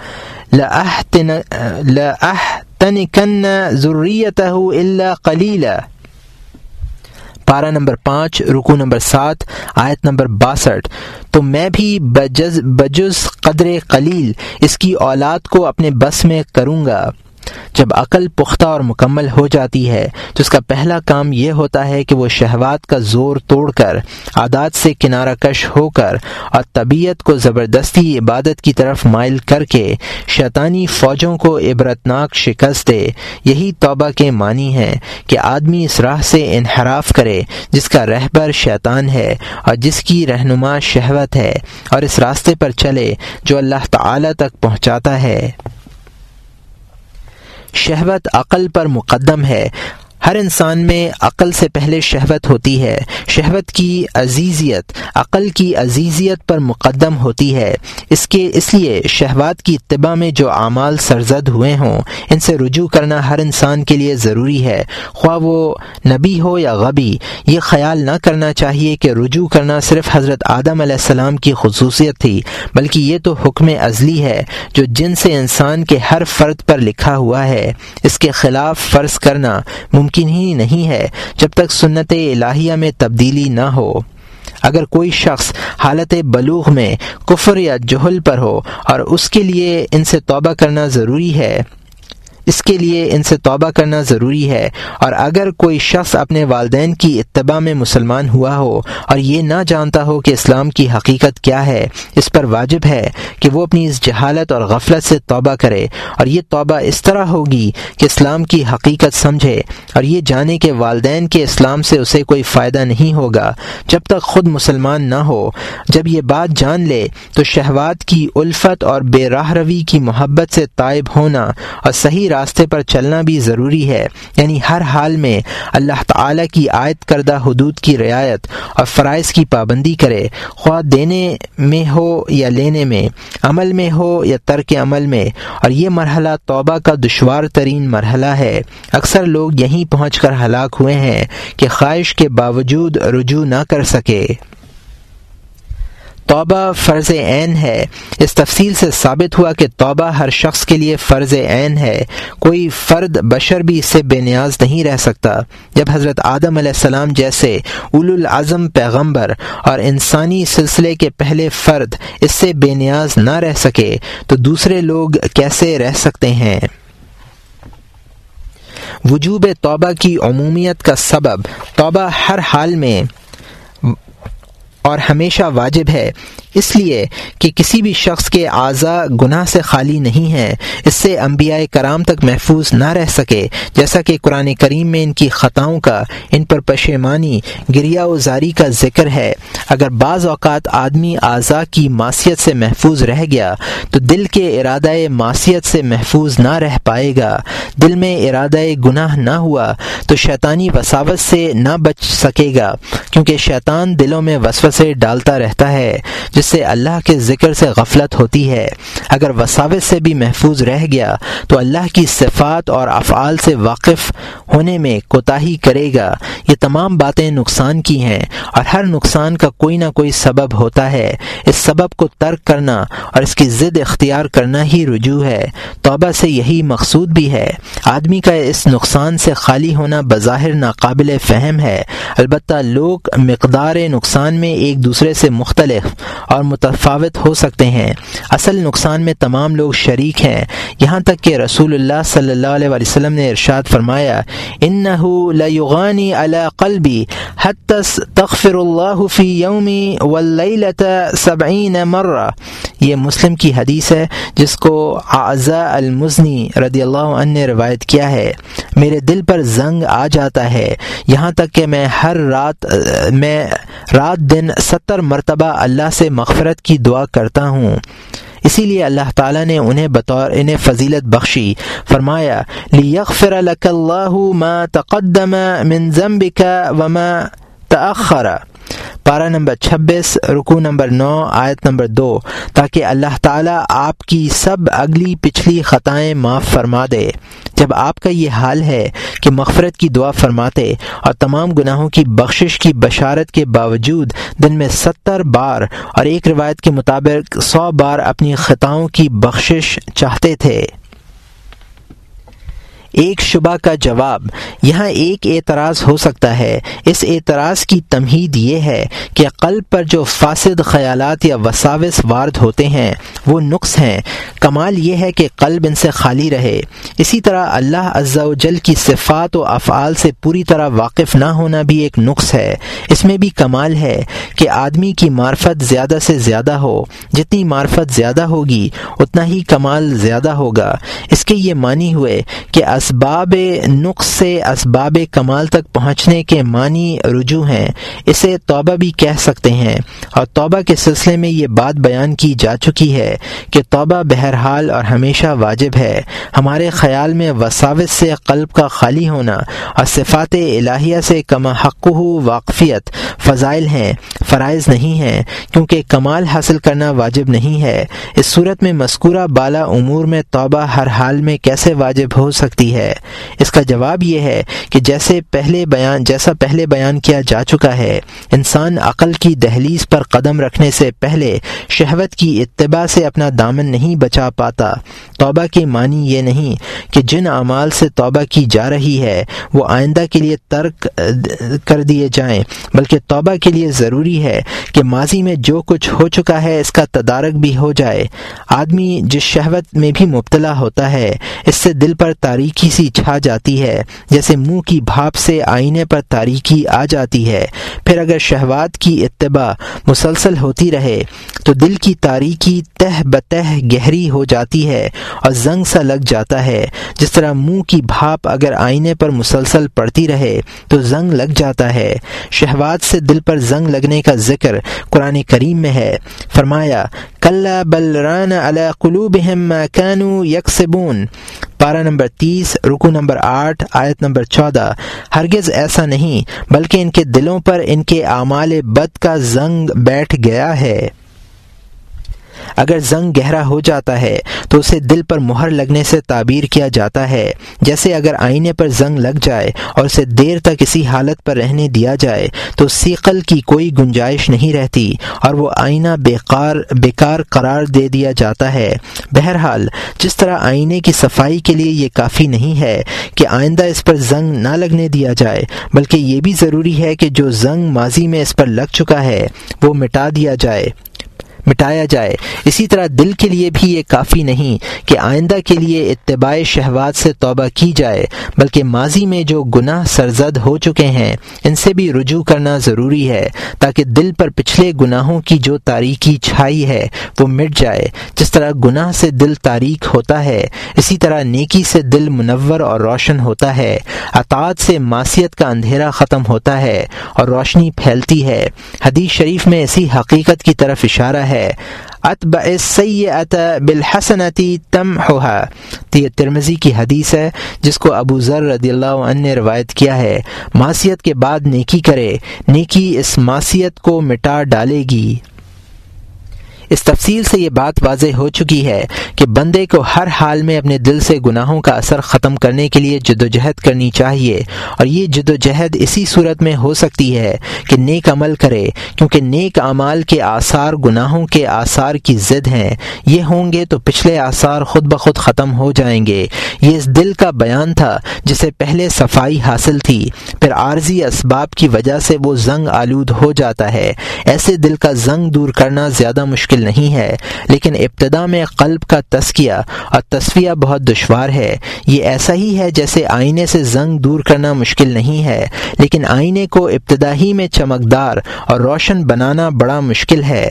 لَأَحْتَنِكَنَّ ذُرِّيَّتَهُ إِلَّا قَلِيلًا، پارہ نمبر پانچ رکوع نمبر سات آیت نمبر باسٹھ، تو میں بھی بجز بجز قدر قلیل اس کی اولاد کو اپنے بس میں کروں گا۔ جب عقل پختہ اور مکمل ہو جاتی ہے تو اس کا پہلا کام یہ ہوتا ہے کہ وہ شہوات کا زور توڑ کر، عادات سے کنارہ کش ہو کر اور طبیعت کو زبردستی عبادت کی طرف مائل کر کے شیطانی فوجوں کو عبرتناک شکست دے۔ یہی توبہ کے معنی ہے کہ آدمی اس راہ سے انحراف کرے جس کا رہبر شیطان ہے اور جس کی رہنما شہوت ہے، اور اس راستے پر چلے جو اللہ تعالی تک پہنچاتا ہے۔ شہوت عقل پر مقدم ہے۔ ہر انسان میں عقل سے پہلے شہوت ہوتی ہے۔ شہوت کی عزیزیت عقل کی عزیزیت پر مقدم ہوتی ہے، اس کے اس لیے شہوات کی اتباع میں جو اعمال سرزد ہوئے ہوں ان سے رجوع کرنا ہر انسان کے لیے ضروری ہے، خواہ وہ نبی ہو یا غبی۔ یہ خیال نہ کرنا چاہیے کہ رجوع کرنا صرف حضرت آدم علیہ السلام کی خصوصیت تھی، بلکہ یہ تو حکم ازلی ہے جو جن سے انسان کے ہر فرد پر لکھا ہوا ہے۔ اس کے خلاف فرض کرنا ممکن ممکن ہی نہیں ہے جب تک سنت الہیہ میں تبدیلی نہ ہو۔ اگر کوئی شخص حالت بلوغ میں کفر یا جہل پر ہو اور اس کے لیے ان سے توبہ کرنا ضروری ہے اس کے لیے ان سے توبہ کرنا ضروری ہے اور اگر کوئی شخص اپنے والدین کی اتباع میں مسلمان ہوا ہو اور یہ نہ جانتا ہو کہ اسلام کی حقیقت کیا ہے، اس پر واجب ہے کہ وہ اپنی اس جہالت اور غفلت سے توبہ کرے، اور یہ توبہ اس طرح ہوگی کہ اسلام کی حقیقت سمجھے اور یہ جانے کہ والدین کے اسلام سے اسے کوئی فائدہ نہیں ہوگا جب تک خود مسلمان نہ ہو۔ جب یہ بات جان لے تو شہوات کی الفت اور بے راہ روی کی محبت سے تائب ہونا اور صحیح راستے پر چلنا بھی ضروری ہے، یعنی ہر حال میں اللہ تعالی کی عائد کردہ حدود کی رعایت اور فرائض کی پابندی کرے، خواہ دینے میں ہو یا لینے میں، عمل میں ہو یا ترک عمل میں، اور یہ مرحلہ توبہ کا دشوار ترین مرحلہ ہے۔ اکثر لوگ یہیں پہنچ کر ہلاک ہوئے ہیں کہ خواہش کے باوجود رجوع نہ کر سکے۔ توبہ فرض عین ہے۔ اس تفصیل سے ثابت ہوا کہ توبہ ہر شخص کے لیے فرض عین ہے، کوئی فرد بشر بھی اس سے بے نیاز نہیں رہ سکتا۔ جب حضرت آدم علیہ السلام جیسے اولو العزم پیغمبر اور انسانی سلسلے کے پہلے فرد اس سے بے نیاز نہ رہ سکے تو دوسرے لوگ کیسے رہ سکتے ہیں؟ وجوب توبہ کی عمومیت کا سبب توبہ ہر حال میں اور ہمیشہ واجب ہے، اس لیے کہ کسی بھی شخص کے اعضاء گناہ سے خالی نہیں ہیں، اس سے انبیاء کرام تک محفوظ نہ رہ سکے، جیسا کہ قرآن کریم میں ان کی خطاؤں کا، ان پر پشیمانی، گریہ و زاری کا ذکر ہے۔ اگر بعض اوقات آدمی اعضاء کی معصیت سے محفوظ رہ گیا تو دل کے ارادہ معصیت سے محفوظ نہ رہ پائے گا۔ دل میں ارادہ گناہ نہ ہوا تو شیطانی وساوس سے نہ بچ سکے گا، کیونکہ شیطان دلوں میں وسوسے ڈالتا رہتا ہے جس سے اللہ کے ذکر سے غفلت ہوتی ہے۔ اگر وساوس سے بھی محفوظ رہ گیا تو اللہ کی صفات اور افعال سے واقف ہونے میں کوتاہی کرے گا۔ یہ تمام باتیں نقصان کی ہیں، اور ہر نقصان کا کوئی نہ کوئی سبب ہوتا ہے۔ اس سبب کو ترک کرنا اور اس کی ضد اختیار کرنا ہی رجوع ہے۔ توبہ سے یہی مقصود بھی ہے۔ آدمی کا اس نقصان سے خالی ہونا بظاہر ناقابل فہم ہے، البتہ لوگ مقدار نقصان میں ایک دوسرے سے مختلف اور متفاوت ہو سکتے ہیں۔ اصل نقصان میں تمام لوگ شریک ہیں، یہاں تک کہ رسول اللہ صلی اللہ علیہ وسلم نے ارشاد فرمایا، انہ لیغانی علی قلبی حتی استغفر اللہ فی یومی واللیلۃ سبعین مرہ۔ یہ مسلم کی حدیث ہے جس کو اعزا المزنی رضی اللہ عنہ نے روایت کیا ہے۔ میرے دل پر زنگ آ جاتا ہے، یہاں تک کہ میں ہر رات میں رات دن ستر مرتبہ اللہ سے مغفرت کی دعا کرتا ہوں۔ اسی لیے اللہ تعالیٰ نے انہیں بطور انہیں فضیلت بخشی، فرمایا لیغفر لک اللہ ما تقدم من ذنبک وما تأخر، پارہ نمبر چھبیس، رکوع نمبر نو، آیت نمبر دو، تاکہ اللہ تعالیٰ آپ کی سب اگلی پچھلی خطائیں معاف فرما دے۔ جب آپ کا یہ حال ہے کہ مغفرت کی دعا فرماتے اور تمام گناہوں کی بخشش کی بشارت کے باوجود دن میں ستر بار اور ایک روایت کے مطابق سو بار اپنی خطاؤں کی بخشش چاہتے تھے۔ ایک شبہ کا جواب، یہاں ایک اعتراض ہو سکتا ہے۔ اس اعتراض کی تمہید یہ ہے کہ قلب پر جو فاسد خیالات یا وساوس وارد ہوتے ہیں وہ نقص ہیں، کمال یہ ہے کہ قلب ان سے خالی رہے۔ اسی طرح اللہ عز و جل کی صفات و افعال سے پوری طرح واقف نہ ہونا بھی ایک نقص ہے۔ اس میں بھی کمال ہے کہ آدمی کی معرفت زیادہ سے زیادہ ہو، جتنی معرفت زیادہ ہوگی اتنا ہی کمال زیادہ ہوگا۔ اس کے یہ معنی ہوئے کہ اسباب نقص سے اسباب کمال تک پہنچنے کے معنی رجوع ہیں۔ اسے توبہ بھی کہہ سکتے ہیں، اور توبہ کے سلسلے میں یہ بات بیان کی جا چکی ہے کہ توبہ بہرحال اور ہمیشہ واجب ہے۔ ہمارے خیال میں وساوس سے قلب کا خالی ہونا اور صفات الہیہ سے کما حقہ واقفیت فضائل ہیں، فرائض نہیں ہیں، کیونکہ کمال حاصل کرنا واجب نہیں ہے۔ اس صورت میں مذکورہ بالا امور میں توبہ ہر حال میں کیسے واجب ہو سکتی ہے؟ اس کا جواب یہ ہے کہ جیسے پہلے بیان جیسا پہلے بیان کیا جا چکا ہے، انسان عقل کی دہلیز پر قدم رکھنے سے پہلے شہوت کی اتباع سے اپنا دامن نہیں بچا پاتا۔ توبہ کے معنی یہ نہیں کہ جن اعمال سے توبہ کی جا رہی ہے وہ آئندہ کے لیے ترک کر دیے جائیں، بلکہ توبہ کے لیے ضروری ہے کہ ماضی میں جو کچھ ہو چکا ہے اس کا تدارک بھی ہو جائے۔ آدمی جس شہوت میں بھی مبتلا ہوتا ہے اس سے دل پر تاریکی سی چھا جاتی ہے، جیسے منہ کی بھاپ سے آئینے پر تاریکی آ جاتی ہے۔ پھر اگر شہوات کی اتباع مسلسل ہوتی رہے تو دل کی تاریکی تہ بتہ گہری ہو جاتی ہے اور زنگ سا لگ جاتا ہے۔ جس طرح منہ کی بھاپ اگر آئینے پر مسلسل پڑتی رہے تو زنگ لگ جاتا ہے۔ شہوات سے دل پر زنگ لگنے کا ذکر قرآن کریم میں ہے، فرمایا کلا بل ران علی قلوبہم ما کانوا یکسبون، پارہ نمبر تیس، رکوع نمبر آٹھ، آیت نمبر چودہ۔ ہرگز ایسا نہیں، بلکہ ان کے دلوں پر ان کے اعمال بد کا زنگ بیٹھ گیا ہے۔ اگر زنگ گہرا ہو جاتا ہے تو اسے دل پر مہر لگنے سے تعبیر کیا جاتا ہے، جیسے اگر آئینے پر زنگ لگ جائے اور اسے دیر تک اسی حالت پر رہنے دیا جائے تو سیقل کی کوئی گنجائش نہیں رہتی اور وہ آئینہ بیکار بیکار قرار دے دیا جاتا ہے۔ بہرحال جس طرح آئینے کی صفائی کے لیے یہ کافی نہیں ہے کہ آئندہ اس پر زنگ نہ لگنے دیا جائے، بلکہ یہ بھی ضروری ہے کہ جو زنگ ماضی میں اس پر لگ چکا ہے وہ مٹا دیا جائے۔ مٹایا جائے۔ اسی طرح دل کے لیے بھی یہ کافی نہیں کہ آئندہ کے لیے اتباع شہوات سے توبہ کی جائے، بلکہ ماضی میں جو گناہ سرزد ہو چکے ہیں ان سے بھی رجوع کرنا ضروری ہے، تاکہ دل پر پچھلے گناہوں کی جو تاریکی چھائی ہے وہ مٹ جائے۔ جس طرح گناہ سے دل تاریک ہوتا ہے، اسی طرح نیکی سے دل منور اور روشن ہوتا ہے۔ اطاعت سے معصیت کا اندھیرا ختم ہوتا ہے اور روشنی پھیلتی ہے۔ حدیث شریف میں اسی حقیقت کی طرف اشارہ ہے۔ اتبع السیئۃ بالحسنۃ تمحها، یہ ترمذی کی حدیث ہے جس کو ابو ذر رضی اللہ عنہ نے روایت کیا ہے۔ معصیت کے بعد نیکی کرے، نیکی اس معصیت کو مٹا ڈالے گی۔ اس تفصیل سے یہ بات واضح ہو چکی ہے کہ بندے کو ہر حال میں اپنے دل سے گناہوں کا اثر ختم کرنے کے لیے جدوجہد کرنی چاہیے، اور یہ جدوجہد اسی صورت میں ہو سکتی ہے کہ نیک عمل کرے، کیونکہ نیک اعمال کے آثار گناہوں کے آثار کی ضد ہیں۔ یہ ہوں گے تو پچھلے آثار خود بخود ختم ہو جائیں گے۔ یہ اس دل کا بیان تھا جسے پہلے صفائی حاصل تھی، پھر عارضی اسباب کی وجہ سے وہ زنگ آلود ہو جاتا ہے۔ ایسے دل کا زنگ دور کرنا زیادہ مشکل نہیں ہے، لیکن ابتدا میں قلب کا تزکیہ اور تصفیہ بہت دشوار ہے۔ یہ ایسا ہی ہے جیسے آئینے سے زنگ دور کرنا مشکل نہیں ہے، لیکن آئینے کو ابتدا ہی میں چمکدار اور روشن بنانا بڑا مشکل ہے۔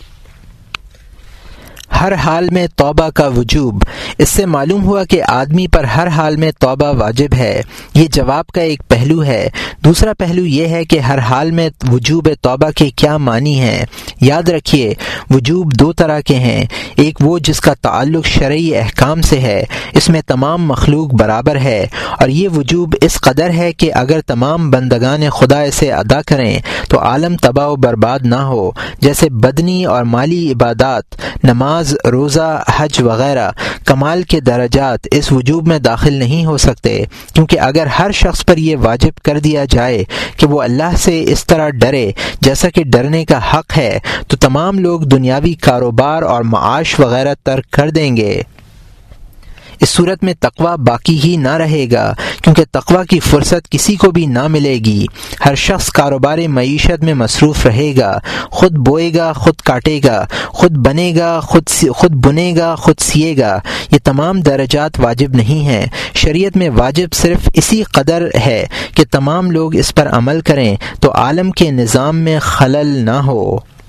ہر حال میں توبہ کا وجوب، اس سے معلوم ہوا کہ آدمی پر ہر حال میں توبہ واجب ہے۔ یہ جواب کا ایک پہلو ہے۔ دوسرا پہلو یہ ہے کہ ہر حال میں وجوب توبہ کے کیا معنی ہیں۔ یاد رکھیے، وجوب دو طرح کے ہیں، ایک وہ جس کا تعلق شرعی احکام سے ہے، اس میں تمام مخلوق برابر ہے، اور یہ وجوب اس قدر ہے کہ اگر تمام بندگان خدا اسے ادا کریں تو عالم تباہ و برباد نہ ہو، جیسے بدنی اور مالی عبادات، نماز، روزہ، حج وغیرہ۔ کمال کے درجات اس وجوب میں داخل نہیں ہو سکتے، کیونکہ اگر ہر شخص پر یہ واجب کر دیا جائے کہ وہ اللہ سے اس طرح ڈرے جیسا کہ ڈرنے کا حق ہے، تو تمام لوگ دنیاوی کاروبار اور معاش وغیرہ ترک کر دیں گے۔ اس صورت میں تقوی باقی ہی نہ رہے گا، کیونکہ تقوی کی فرصت کسی کو بھی نہ ملے گی۔ ہر شخص کاروبار معیشت میں مصروف رہے گا، خود بوئے گا، خود کاٹے گا، خود بنے گا، خود خود بنے گا، خود سیے گا۔ یہ تمام درجات واجب نہیں ہیں۔ شریعت میں واجب صرف اسی قدر ہے کہ تمام لوگ اس پر عمل کریں تو عالم کے نظام میں خلل نہ ہو۔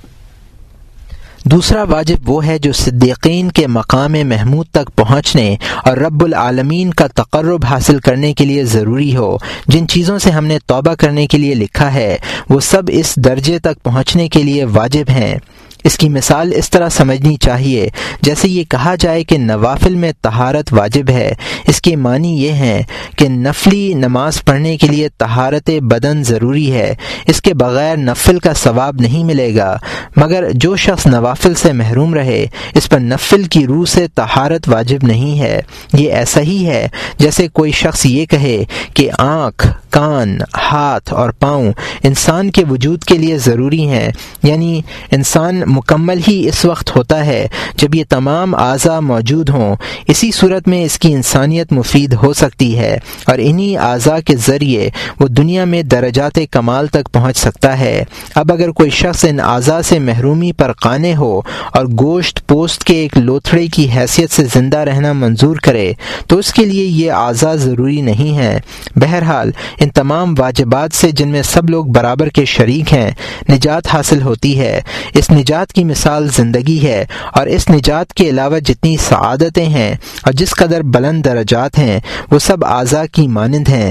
دوسرا واجب وہ ہے جو صدیقین کے مقام محمود تک پہنچنے اور رب العالمین کا تقرب حاصل کرنے کے لیے ضروری ہو۔ جن چیزوں سے ہم نے توبہ کرنے کے لیے لکھا ہے وہ سب اس درجے تک پہنچنے کے لیے واجب ہیں۔ اس کی مثال اس طرح سمجھنی چاہیے جیسے یہ کہا جائے کہ نوافل میں طہارت واجب ہے۔ اس کے معنی یہ ہیں کہ نفلی نماز پڑھنے کے لیے طہارت بدن ضروری ہے، اس کے بغیر نفل کا ثواب نہیں ملے گا، مگر جو شخص نوافل سے محروم رہے اس پر نفل کی روح سے طہارت واجب نہیں ہے۔ یہ ایسا ہی ہے جیسے کوئی شخص یہ کہے کہ آنکھ، کان، ہاتھ اور پاؤں انسان کے وجود کے لیے ضروری ہیں، یعنی انسان مکمل ہی اس وقت ہوتا ہے جب یہ تمام اعضاء موجود ہوں۔ اسی صورت میں اس کی انسانیت مفید ہو سکتی ہے، اور انہی اعضاء کے ذریعے وہ دنیا میں درجات کمال تک پہنچ سکتا ہے۔ اب اگر کوئی شخص ان اعضاء سے محرومی پر قانع ہو اور گوشت پوست کے ایک لوتھڑے کی حیثیت سے زندہ رہنا منظور کرے تو اس کے لیے یہ اعضاء ضروری نہیں ہیں۔ بہرحال ان تمام واجبات سے جن میں سب لوگ برابر کے شریک ہیں نجات حاصل ہوتی ہے۔ اس نجات کی مثال زندگی ہے، اور اس نجات کے علاوہ جتنی سعادتیں ہیں اور جس قدر بلند درجات ہیں وہ سب اعضاء کی مانند ہیں۔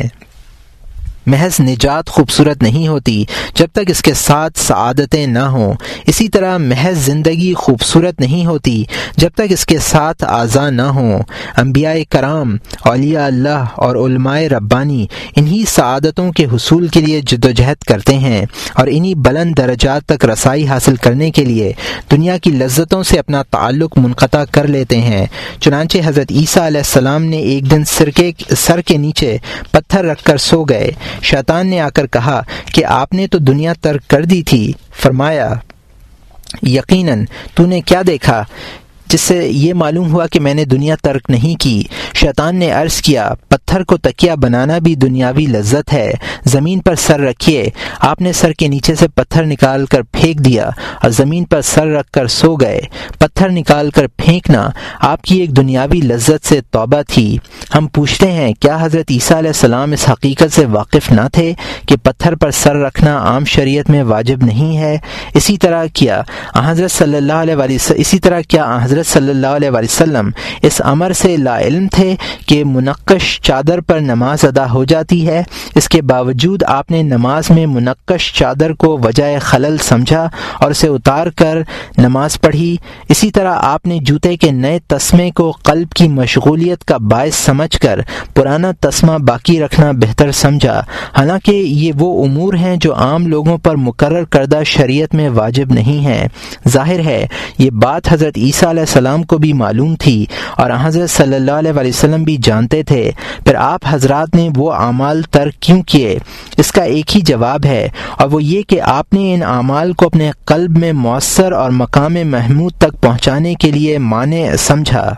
محض نجات خوبصورت نہیں ہوتی جب تک اس کے ساتھ سعادتیں نہ ہوں، اسی طرح محض زندگی خوبصورت نہیں ہوتی جب تک اس کے ساتھ اعضاء نہ ہوں۔ انبیاء کرام، اولیاء اللہ اور علماء ربانی انہی سعادتوں کے حصول کے لیے جدوجہد کرتے ہیں، اور انہی بلند درجات تک رسائی حاصل کرنے کے لیے دنیا کی لذتوں سے اپنا تعلق منقطع کر لیتے ہیں۔ چنانچہ حضرت عیسیٰ علیہ السلام نے ایک دن سر کے سر کے نیچے پتھر رکھ کر سو گئے۔ شیطان نے آ کر کہا کہ آپ نے تو دنیا ترک کر دی تھی۔ فرمایا، یقیناً تو نے کیا دیکھا جس سے یہ معلوم ہوا کہ میں نے دنیا ترک نہیں کی۔ شیطان نے عرض کیا پتھر کو تکیہ بنانا بھی دنیاوی لذت ہے، زمین پر سر رکھیے۔ آپ نے سر کے نیچے سے پتھر نکال کر پھینک دیا اور زمین پر سر رکھ کر سو گئے۔ پتھر نکال کر پھینکنا آپ کی ایک دنیاوی لذت سے توبہ تھی۔ ہم پوچھتے ہیں کیا حضرت عیسیٰ علیہ السلام اس حقیقت سے واقف نہ تھے کہ پتھر پر سر رکھنا عام شریعت میں واجب نہیں ہے؟ اسی طرح کیا حضرت صلی اللہ علیہ وسلم اسی طرح کیا حضرت صلی اللہ علیہ وسلم اس امر سے لا علم تھے کہ منقش چادر پر نماز ادا ہو جاتی ہے؟ اس کے باوجود آپ نے نماز میں منقش چادر کو وجہ خلل سمجھا اور اسے اتار کر نماز پڑھی۔ اسی طرح آپ نے جوتے کے نئے تسمے کو قلب کی مشغولیت کا باعث سمجھ کر پرانا تسمہ باقی رکھنا بہتر سمجھا، حالانکہ یہ وہ امور ہیں جو عام لوگوں پر مقرر کردہ شریعت میں واجب نہیں ہیں۔ ظاہر ہے یہ بات حضرت عیسیٰ علیہ السلام کو بھی معلوم تھی اور حضرت صلی اللہ علیہ وسلم بھی جانتے تھے، پھر آپ حضرات نے وہ اعمال ترک کیوں کیے؟ اس کا ایک ہی جواب ہے، اور وہ یہ کہ آپ نے ان اعمال کو اپنے قلب میں مؤثر اور مقام محمود تک پہنچانے کے لیے مانع سمجھا۔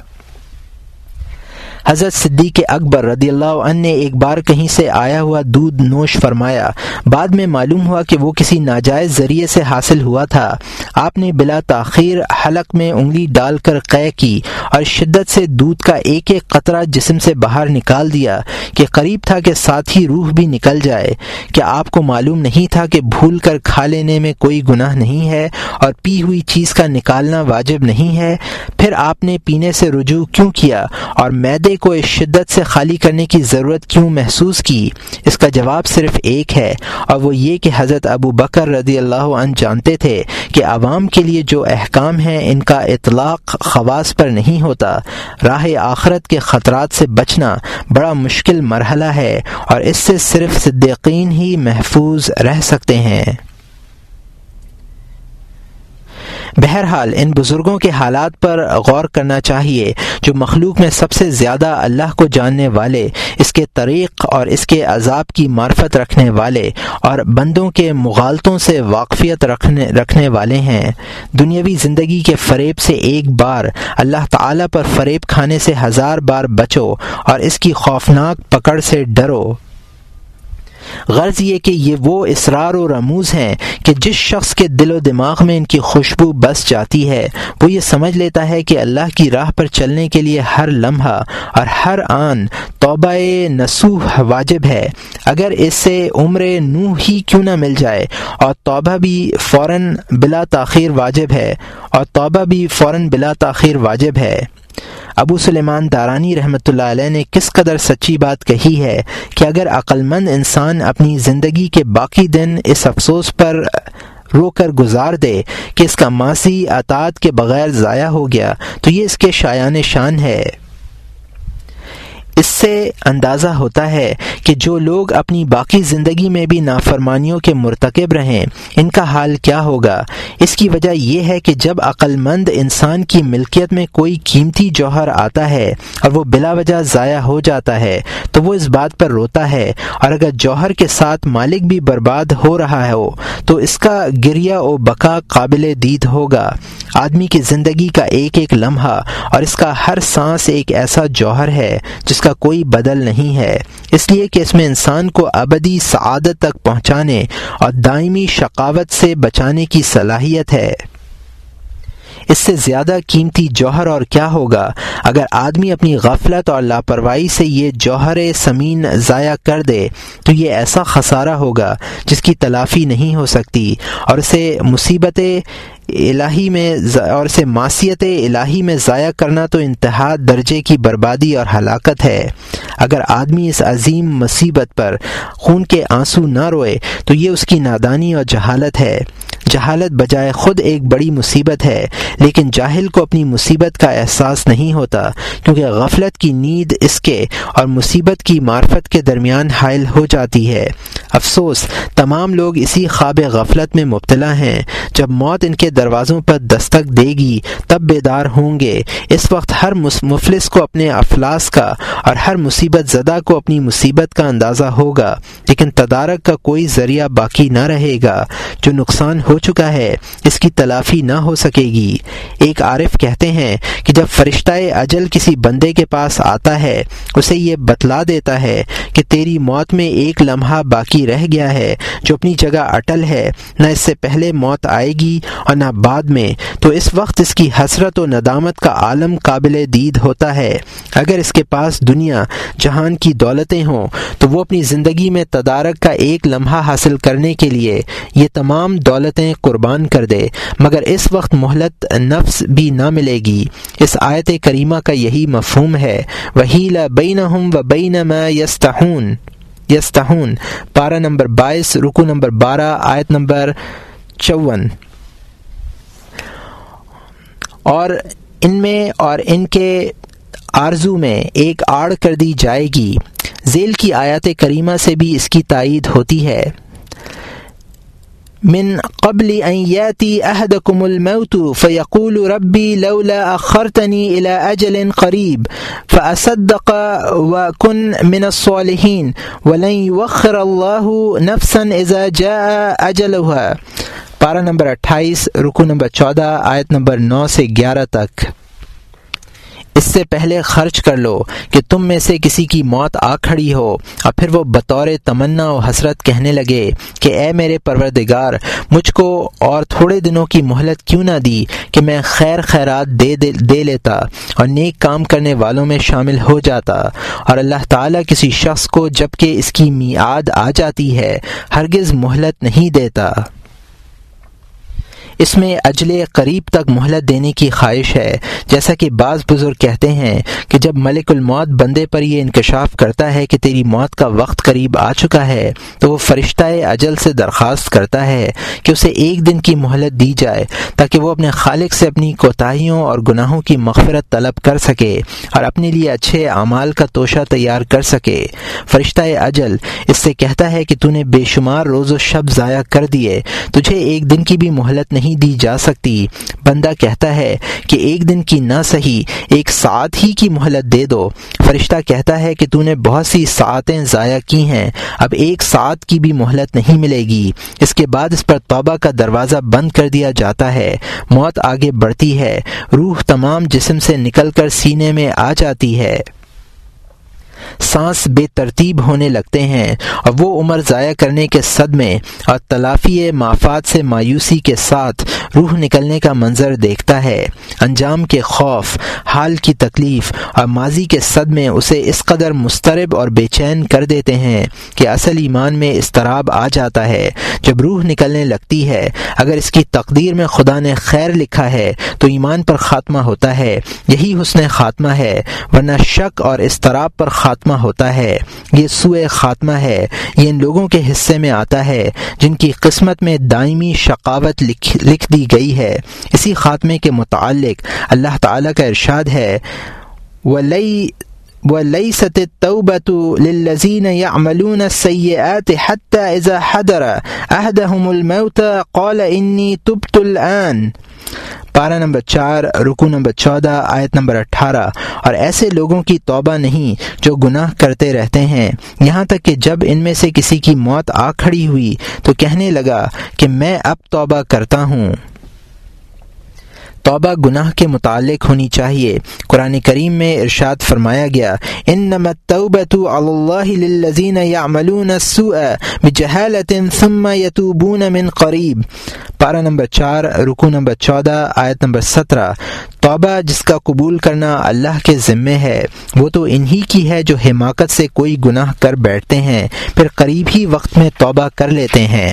حضرت صدیق اکبر رضی اللہ عنہ نے ایک بار کہیں سے آیا ہوا دودھ نوش فرمایا، بعد میں معلوم ہوا کہ وہ کسی ناجائز ذریعے سے حاصل ہوا تھا۔ آپ نے بلا تاخیر حلق میں انگلی ڈال کر قے کی اور شدت سے دودھ کا ایک ایک قطرہ جسم سے باہر نکال دیا کہ قریب تھا کہ ساتھ ہی روح بھی نکل جائے۔ کیا آپ کو معلوم نہیں تھا کہ بھول کر کھا لینے میں کوئی گناہ نہیں ہے اور پی ہوئی چیز کا نکالنا واجب نہیں ہے؟ پھر آپ نے پینے سے رجوع کیوں کیا اور معدے کو اس شدت سے خالی کرنے کی ضرورت کیوں محسوس کی؟ اس کا جواب صرف ایک ہے، اور وہ یہ کہ حضرت ابو بکر رضی اللہ عنہ جانتے تھے کہ عوام کے لیے جو احکام ہیں ان کا اطلاق خواص پر نہیں ہوتا۔ راہ آخرت کے خطرات سے بچنا بڑا مشکل مرحلہ ہے اور اس سے صرف صدیقین ہی محفوظ رہ سکتے ہیں۔ بہرحال ان بزرگوں کے حالات پر غور کرنا چاہیے جو مخلوق میں سب سے زیادہ اللہ کو جاننے والے، اس کے طریق اور اس کے عذاب کی معرفت رکھنے والے اور بندوں کے مغالطوں سے واقفیت رکھنے رکھنے والے ہیں۔ دنیاوی زندگی کے فریب سے ایک بار، اللہ تعالیٰ پر فریب کھانے سے ہزار بار بچو اور اس کی خوفناک پکڑ سے ڈرو۔ غرض یہ کہ یہ وہ اسرار و رموز ہیں کہ جس شخص کے دل و دماغ میں ان کی خوشبو بس جاتی ہے وہ یہ سمجھ لیتا ہے کہ اللہ کی راہ پر چلنے کے لیے ہر لمحہ اور ہر آن توبہ نصوح واجب ہے، اگر اس سے عمر نوح ہی کیوں نہ مل جائے، اور توبہ بھی فوراً بلا تاخیر واجب ہے اور توبہ بھی فوراً بلا تاخیر واجب ہے۔ ابو سلیمان دارانی رحمۃ اللہ علیہ نے کس قدر سچی بات کہی ہے کہ اگر عقل مند انسان اپنی زندگی کے باقی دن اس افسوس پر رو کر گزار دے کہ اس کا ماضی اطاعت کے بغیر ضائع ہو گیا تو یہ اس کے شایان شان ہے۔ اس سے اندازہ ہوتا ہے کہ جو لوگ اپنی باقی زندگی میں بھی نافرمانیوں کے مرتکب رہیں ان کا حال کیا ہوگا۔ اس کی وجہ یہ ہے کہ جب عقل مند انسان کی ملکیت میں کوئی قیمتی جوہر آتا ہے اور وہ بلا وجہ ضائع ہو جاتا ہے تو وہ اس بات پر روتا ہے، اور اگر جوہر کے ساتھ مالک بھی برباد ہو رہا ہو تو اس کا گریہ و بکا قابل دید ہوگا۔ آدمی کی زندگی کا ایک ایک لمحہ اور اس کا ہر سانس ایک ایسا جوہر ہے جس کا کوئی بدل نہیں ہے، اس لیے کہ اس میں انسان کو ابدی سعادت تک پہنچانے اور دائمی شقاوت سے بچانے کی صلاحیت ہے۔ اس سے زیادہ قیمتی جوہر اور کیا ہوگا؟ اگر آدمی اپنی غفلت اور لاپرواہی سے یہ جوہر ثمین ضائع کر دے تو یہ ایسا خسارہ ہوگا جس کی تلافی نہیں ہو سکتی، اور اسے مصیبت الہی میں اور اسے معصیت الہی میں ضائع کرنا تو انتہا درجے کی بربادی اور ہلاکت ہے۔ اگر آدمی اس عظیم مصیبت پر خون کے آنسو نہ روئے تو یہ اس کی نادانی اور جہالت ہے۔ جہالت بجائے خود ایک بڑی مصیبت ہے، لیکن جاہل کو اپنی مصیبت کا احساس نہیں ہوتا کیونکہ غفلت کی نیند اس کے اور مصیبت کی معرفت کے درمیان حائل ہو جاتی ہے۔ افسوس، تمام لوگ اسی خواب غفلت میں مبتلا ہیں۔ جب موت ان کے دروازوں پر دستک دے گی تب بیدار ہوں گے۔ اس وقت ہر مفلس کو اپنے افلاس کا اور ہر مصیبت زدہ کو اپنی مصیبت کا اندازہ ہوگا، لیکن تدارک کا کوئی ذریعہ باقی نہ رہے گا۔ جو نقصان ہو ہو چکا ہے، اس کی تلافی نہ ہو سکے گی۔ ایک عارف کہتے ہیں کہ جب فرشتہ اجل کسی بندے کے پاس آتا ہے، اسے یہ بتلا دیتا ہے کہ تیری موت میں ایک لمحہ باقی رہ گیا ہے جو اپنی جگہ اٹل ہے، نہ اس سے پہلے موت آئے گی اور نہ بعد میں، تو اس وقت اس کی حسرت و ندامت کا عالم قابل دید ہوتا ہے۔ اگر اس کے پاس دنیا جہان کی دولتیں ہوں تو وہ اپنی زندگی میں تدارک کا ایک لمحہ حاصل کرنے کے لیے یہ تمام دولتیں قربان کر دے، مگر اس وقت مہلت نفس بھی نہ ملے گی۔ اس آیت کریمہ کا یہی مفہوم ہے۔ وَحِیلَ بَیْنَهُمْ وَبَیْنَ مَا یَسْتَحُونَ یستحون پارہ نمبر بائیس، رکو نمبر بارہ، آیت نمبر چون۔ اور ان میں اور ان کے آرزو میں ایک آڑ کر دی جائے گی۔ ذیل کی آیات کریمہ سے بھی اس کی تائید ہوتی ہے۔ من قبل ان یاتی احدکم الموت فیقول ربی لولا اخرتنی الى اجل قریب فاصدق وکن من الصالحین ولن یؤخر اللہ نفسا اذا جاء اجلها پارہ نمبر اٹھائیس، رکو نمبر چودہ، آیت نمبر نو سے گیارہ تک۔ اس سے پہلے خرچ کر لو کہ تم میں سے کسی کی موت آ کھڑی ہو اور پھر وہ بطور تمنا و حسرت کہنے لگے کہ اے میرے پروردگار، مجھ کو اور تھوڑے دنوں کی مہلت کیوں نہ دی کہ میں خیر خیرات دے دے, دے لیتا اور نیک کام کرنے والوں میں شامل ہو جاتا۔ اور اللہ تعالیٰ کسی شخص کو جب کہ اس کی میعاد آ جاتی ہے ہرگز مہلت نہیں دیتا۔ اس میں اجل قریب تک مہلت دینے کی خواہش ہے، جیسا کہ بعض بزرگ کہتے ہیں کہ جب ملک الموت بندے پر یہ انکشاف کرتا ہے کہ تیری موت کا وقت قریب آ چکا ہے تو وہ فرشتہ اجل سے درخواست کرتا ہے کہ اسے ایک دن کی مہلت دی جائے تاکہ وہ اپنے خالق سے اپنی کوتاہیوں اور گناہوں کی مغفرت طلب کر سکے اور اپنے لیے اچھے اعمال کا توشہ تیار کر سکے۔ فرشتہ اجل اس سے کہتا ہے کہ تو نے بے شمار روز و شب ضائع کر دیے، تجھے ایک دن کی بھی مہلت نہیں دی جا سکتی۔ بندہ کہتا ہے کہ ایک دن کی نہ سہی ایک ساعت ہی کی مہلت دے دو۔ فرشتہ کہتا ہے کہ تو نے بہت سی ساعتیں ضائع کی ہیں، اب ایک ساعت کی بھی مہلت نہیں ملے گی۔ اس کے بعد اس پر توبہ کا دروازہ بند کر دیا جاتا ہے۔ موت آگے بڑھتی ہے، روح تمام جسم سے نکل کر سینے میں آ جاتی ہے، سانس بے ترتیب ہونے لگتے ہیں اور وہ عمر ضائع کرنے کے صدمے اور تلافی مافات سے مایوسی کے ساتھ روح نکلنے کا منظر دیکھتا ہے۔ انجام کے خوف، حال کی تکلیف اور ماضی کے صدمے اسے اس قدر مضطرب اور بے چین کر دیتے ہیں کہ اصل ایمان میں اضطراب آ جاتا ہے۔ جب روح نکلنے لگتی ہے، اگر اس کی تقدیر میں خدا نے خیر لکھا ہے تو ایمان پر خاتمہ ہوتا ہے، یہی حسن خاتمہ ہے، ورنہ شک اور اضطراب پر خاتمہ ہوتا ہے۔ یہ سوء خاتمہ ہے، یہ ان لوگوں کے حصے میں آتا ہے جن کی قسمت میں دائمی شقاوت لکھ, لکھ دی گئی ہے۔ اسی خاتمے کے متعلق اللہ تعالیٰ کا ارشاد ہے، وَلَيْ وَلَيْسَتِ التَّوْبَةُ لِلَّذِينَ يَعْمَلُونَ السَّيِّئَاتِ حَتَّى إِذَا حَضَرَ أَحَدَهُمُ الْمَوْتُ قَالَ إِنِّي تُبْتُ الْآنَ پارہ نمبر چار، رکو نمبر چودہ، آیت نمبر اٹھارہ۔ اور ایسے لوگوں کی توبہ نہیں جو گناہ کرتے رہتے ہیں، یہاں تک کہ جب ان میں سے کسی کی موت آ کھڑی ہوئی تو کہنے لگا کہ میں اب توبہ کرتا ہوں۔ توبہ گناہ کے متعلق ہونی چاہیے۔ قرآن کریم میں ارشاد فرمایا گیا، انما التوبۃ علی اللہ للذین یعملون السوء بجہالۃ ثم یتوبون من قریب پارہ نمبر چار، رکو نمبر چودہ، آیت نمبر سترہ۔ توبہ جس کا قبول کرنا اللہ کے ذمے ہے، وہ تو انہی کی ہے جو حماقت سے کوئی گناہ کر بیٹھتے ہیں پھر قریب ہی وقت میں توبہ کر لیتے ہیں۔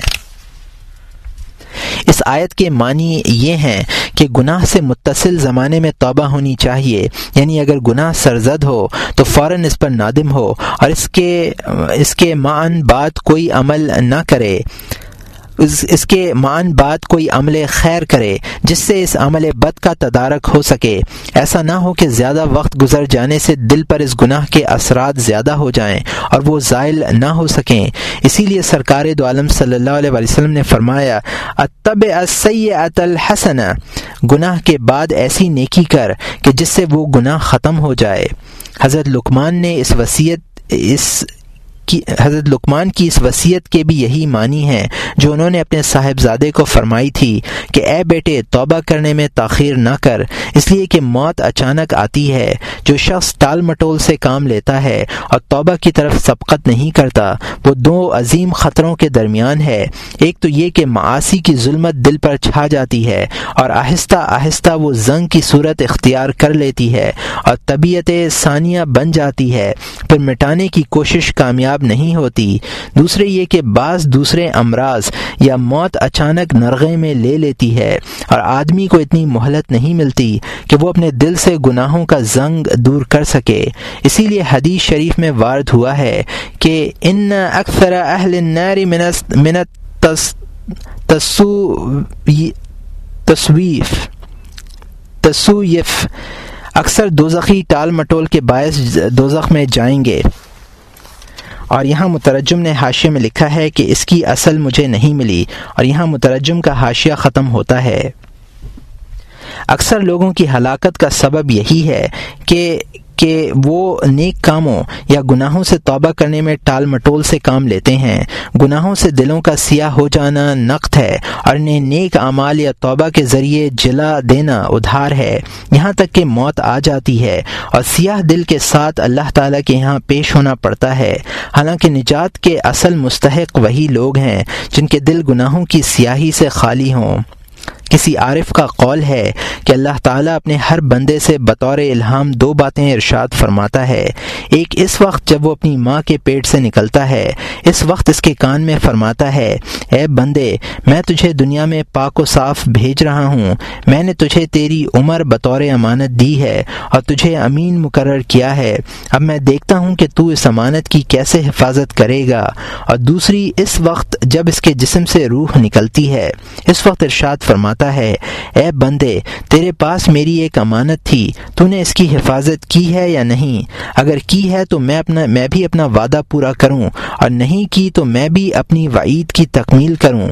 اس آیت کے معنی یہ ہیں کہ گناہ سے متصل زمانے میں توبہ ہونی چاہیے، یعنی اگر گناہ سرزد ہو تو فوراً اس پر نادم ہو اور اس کے اس کے معاً بعد کوئی عمل نہ کرے، اس, اس کے معاً بعد کوئی عمل خیر کرے جس سے اس عمل بد کا تدارک ہو سکے۔ ایسا نہ ہو کہ زیادہ وقت گزر جانے سے دل پر اس گناہ کے اثرات زیادہ ہو جائیں اور وہ زائل نہ ہو سکیں۔ اسی لیے سرکار دو عالم صلی اللہ علیہ وسلم نے فرمایا، اتبع السیئۃ الحسنہ، گناہ کے بعد ایسی نیکی کر کہ جس سے وہ گناہ ختم ہو جائے۔ حضرت لقمان نے اس وصیت اس کی حضرت لقمان کی اس وصیت کے بھی یہی معنی ہیں جو انہوں نے اپنے صاحبزادے کو فرمائی تھی کہ اے بیٹے توبہ کرنے میں تاخیر نہ کر، اس لیے کہ موت اچانک آتی ہے۔ جو شخص ٹال مٹول سے کام لیتا ہے اور توبہ کی طرف سبقت نہیں کرتا وہ دو عظیم خطروں کے درمیان ہے۔ ایک تو یہ کہ معاصی کی ظلمت دل پر چھا جاتی ہے اور آہستہ آہستہ وہ زنگ کی صورت اختیار کر لیتی ہے اور طبیعت ثانیہ بن جاتی ہے، پھر مٹانے کی کوشش کامیاب نہیں ہوتی۔ دوسرے یہ کہ بعض دوسرے امراض یا موت اچانک نرغے میں لے لیتی ہے اور آدمی کو اتنی مہلت نہیں ملتی کہ وہ اپنے دل سے گناہوں کا زنگ دور کر سکے۔ اسی لیے حدیث شریف میں وارد ہوا ہے کہ ان اکثر اہل النار من التسویف تسویف اکثر دوزخی ٹال مٹول کے باعث دوزخ میں جائیں گے۔ اور یہاں مترجم نے حاشیے میں لکھا ہے کہ اس کی اصل مجھے نہیں ملی، اور یہاں مترجم کا حاشیہ ختم ہوتا ہے۔ اکثر لوگوں کی ہلاکت کا سبب یہی ہے کہ کہ وہ نیک کاموں یا گناہوں سے توبہ کرنے میں ٹال مٹول سے کام لیتے ہیں۔ گناہوں سے دلوں کا سیاہ ہو جانا نقد ہے اور انہیں نیک اعمال یا توبہ کے ذریعے جلا دینا ادھار ہے، یہاں تک کہ موت آ جاتی ہے اور سیاہ دل کے ساتھ اللہ تعالیٰ کے یہاں پیش ہونا پڑتا ہے۔ حالانکہ نجات کے اصل مستحق وہی لوگ ہیں جن کے دل گناہوں کی سیاہی سے خالی ہوں۔ کسی عارف کا قول ہے کہ اللہ تعالیٰ اپنے ہر بندے سے بطور الہام دو باتیں ارشاد فرماتا ہے۔ ایک اس وقت جب وہ اپنی ماں کے پیٹ سے نکلتا ہے، اس وقت اس کے کان میں فرماتا ہے اے بندے میں تجھے دنیا میں پاک و صاف بھیج رہا ہوں، میں نے تجھے تیری عمر بطور امانت دی ہے اور تجھے امین مقرر کیا ہے، اب میں دیکھتا ہوں کہ تو اس امانت کی کیسے حفاظت کرے گا۔ اور دوسری اس وقت جب اس کے جسم سے روح نکلتی ہے، اس وقت ارشاد فرماتا ہے اے بندے تیرے پاس میری ایک امانت تھی، تو نے اس کی حفاظت کی ہے یا نہیں؟ اگر کی ہے تو میں اپنا میں بھی اپنا وعدہ پورا کروں، اور نہیں کی تو میں بھی اپنی وعید کی تکمیل کروں۔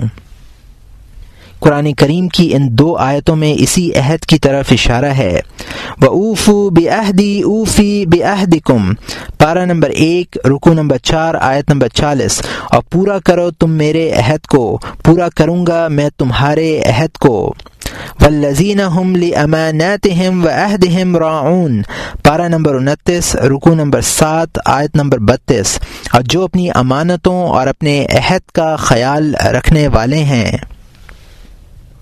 قرآن کریم کی ان دو آیتوں میں اسی عہد کی طرف اشارہ ہے۔ وَأُوفُوا بِعَهْدِي أُوفِ بِعَهْدِكُمْ پارہ نمبر ایک رکوع نمبر چار آیت نمبر چالیس، اور پورا کرو تم میرے عہد کو، پورا کروں گا میں تمہارے عہد کو۔ وَالَّذِينَ هُمْ لِأَمَانَاتِهِمْ وَعَهْدِهِمْ رَاعُونَ پارہ نمبر انتیس رکوع نمبر سات آیت نمبر بتیس، اور جو اپنی امانتوں اور اپنے عہد کا خیال رکھنے والے ہیں۔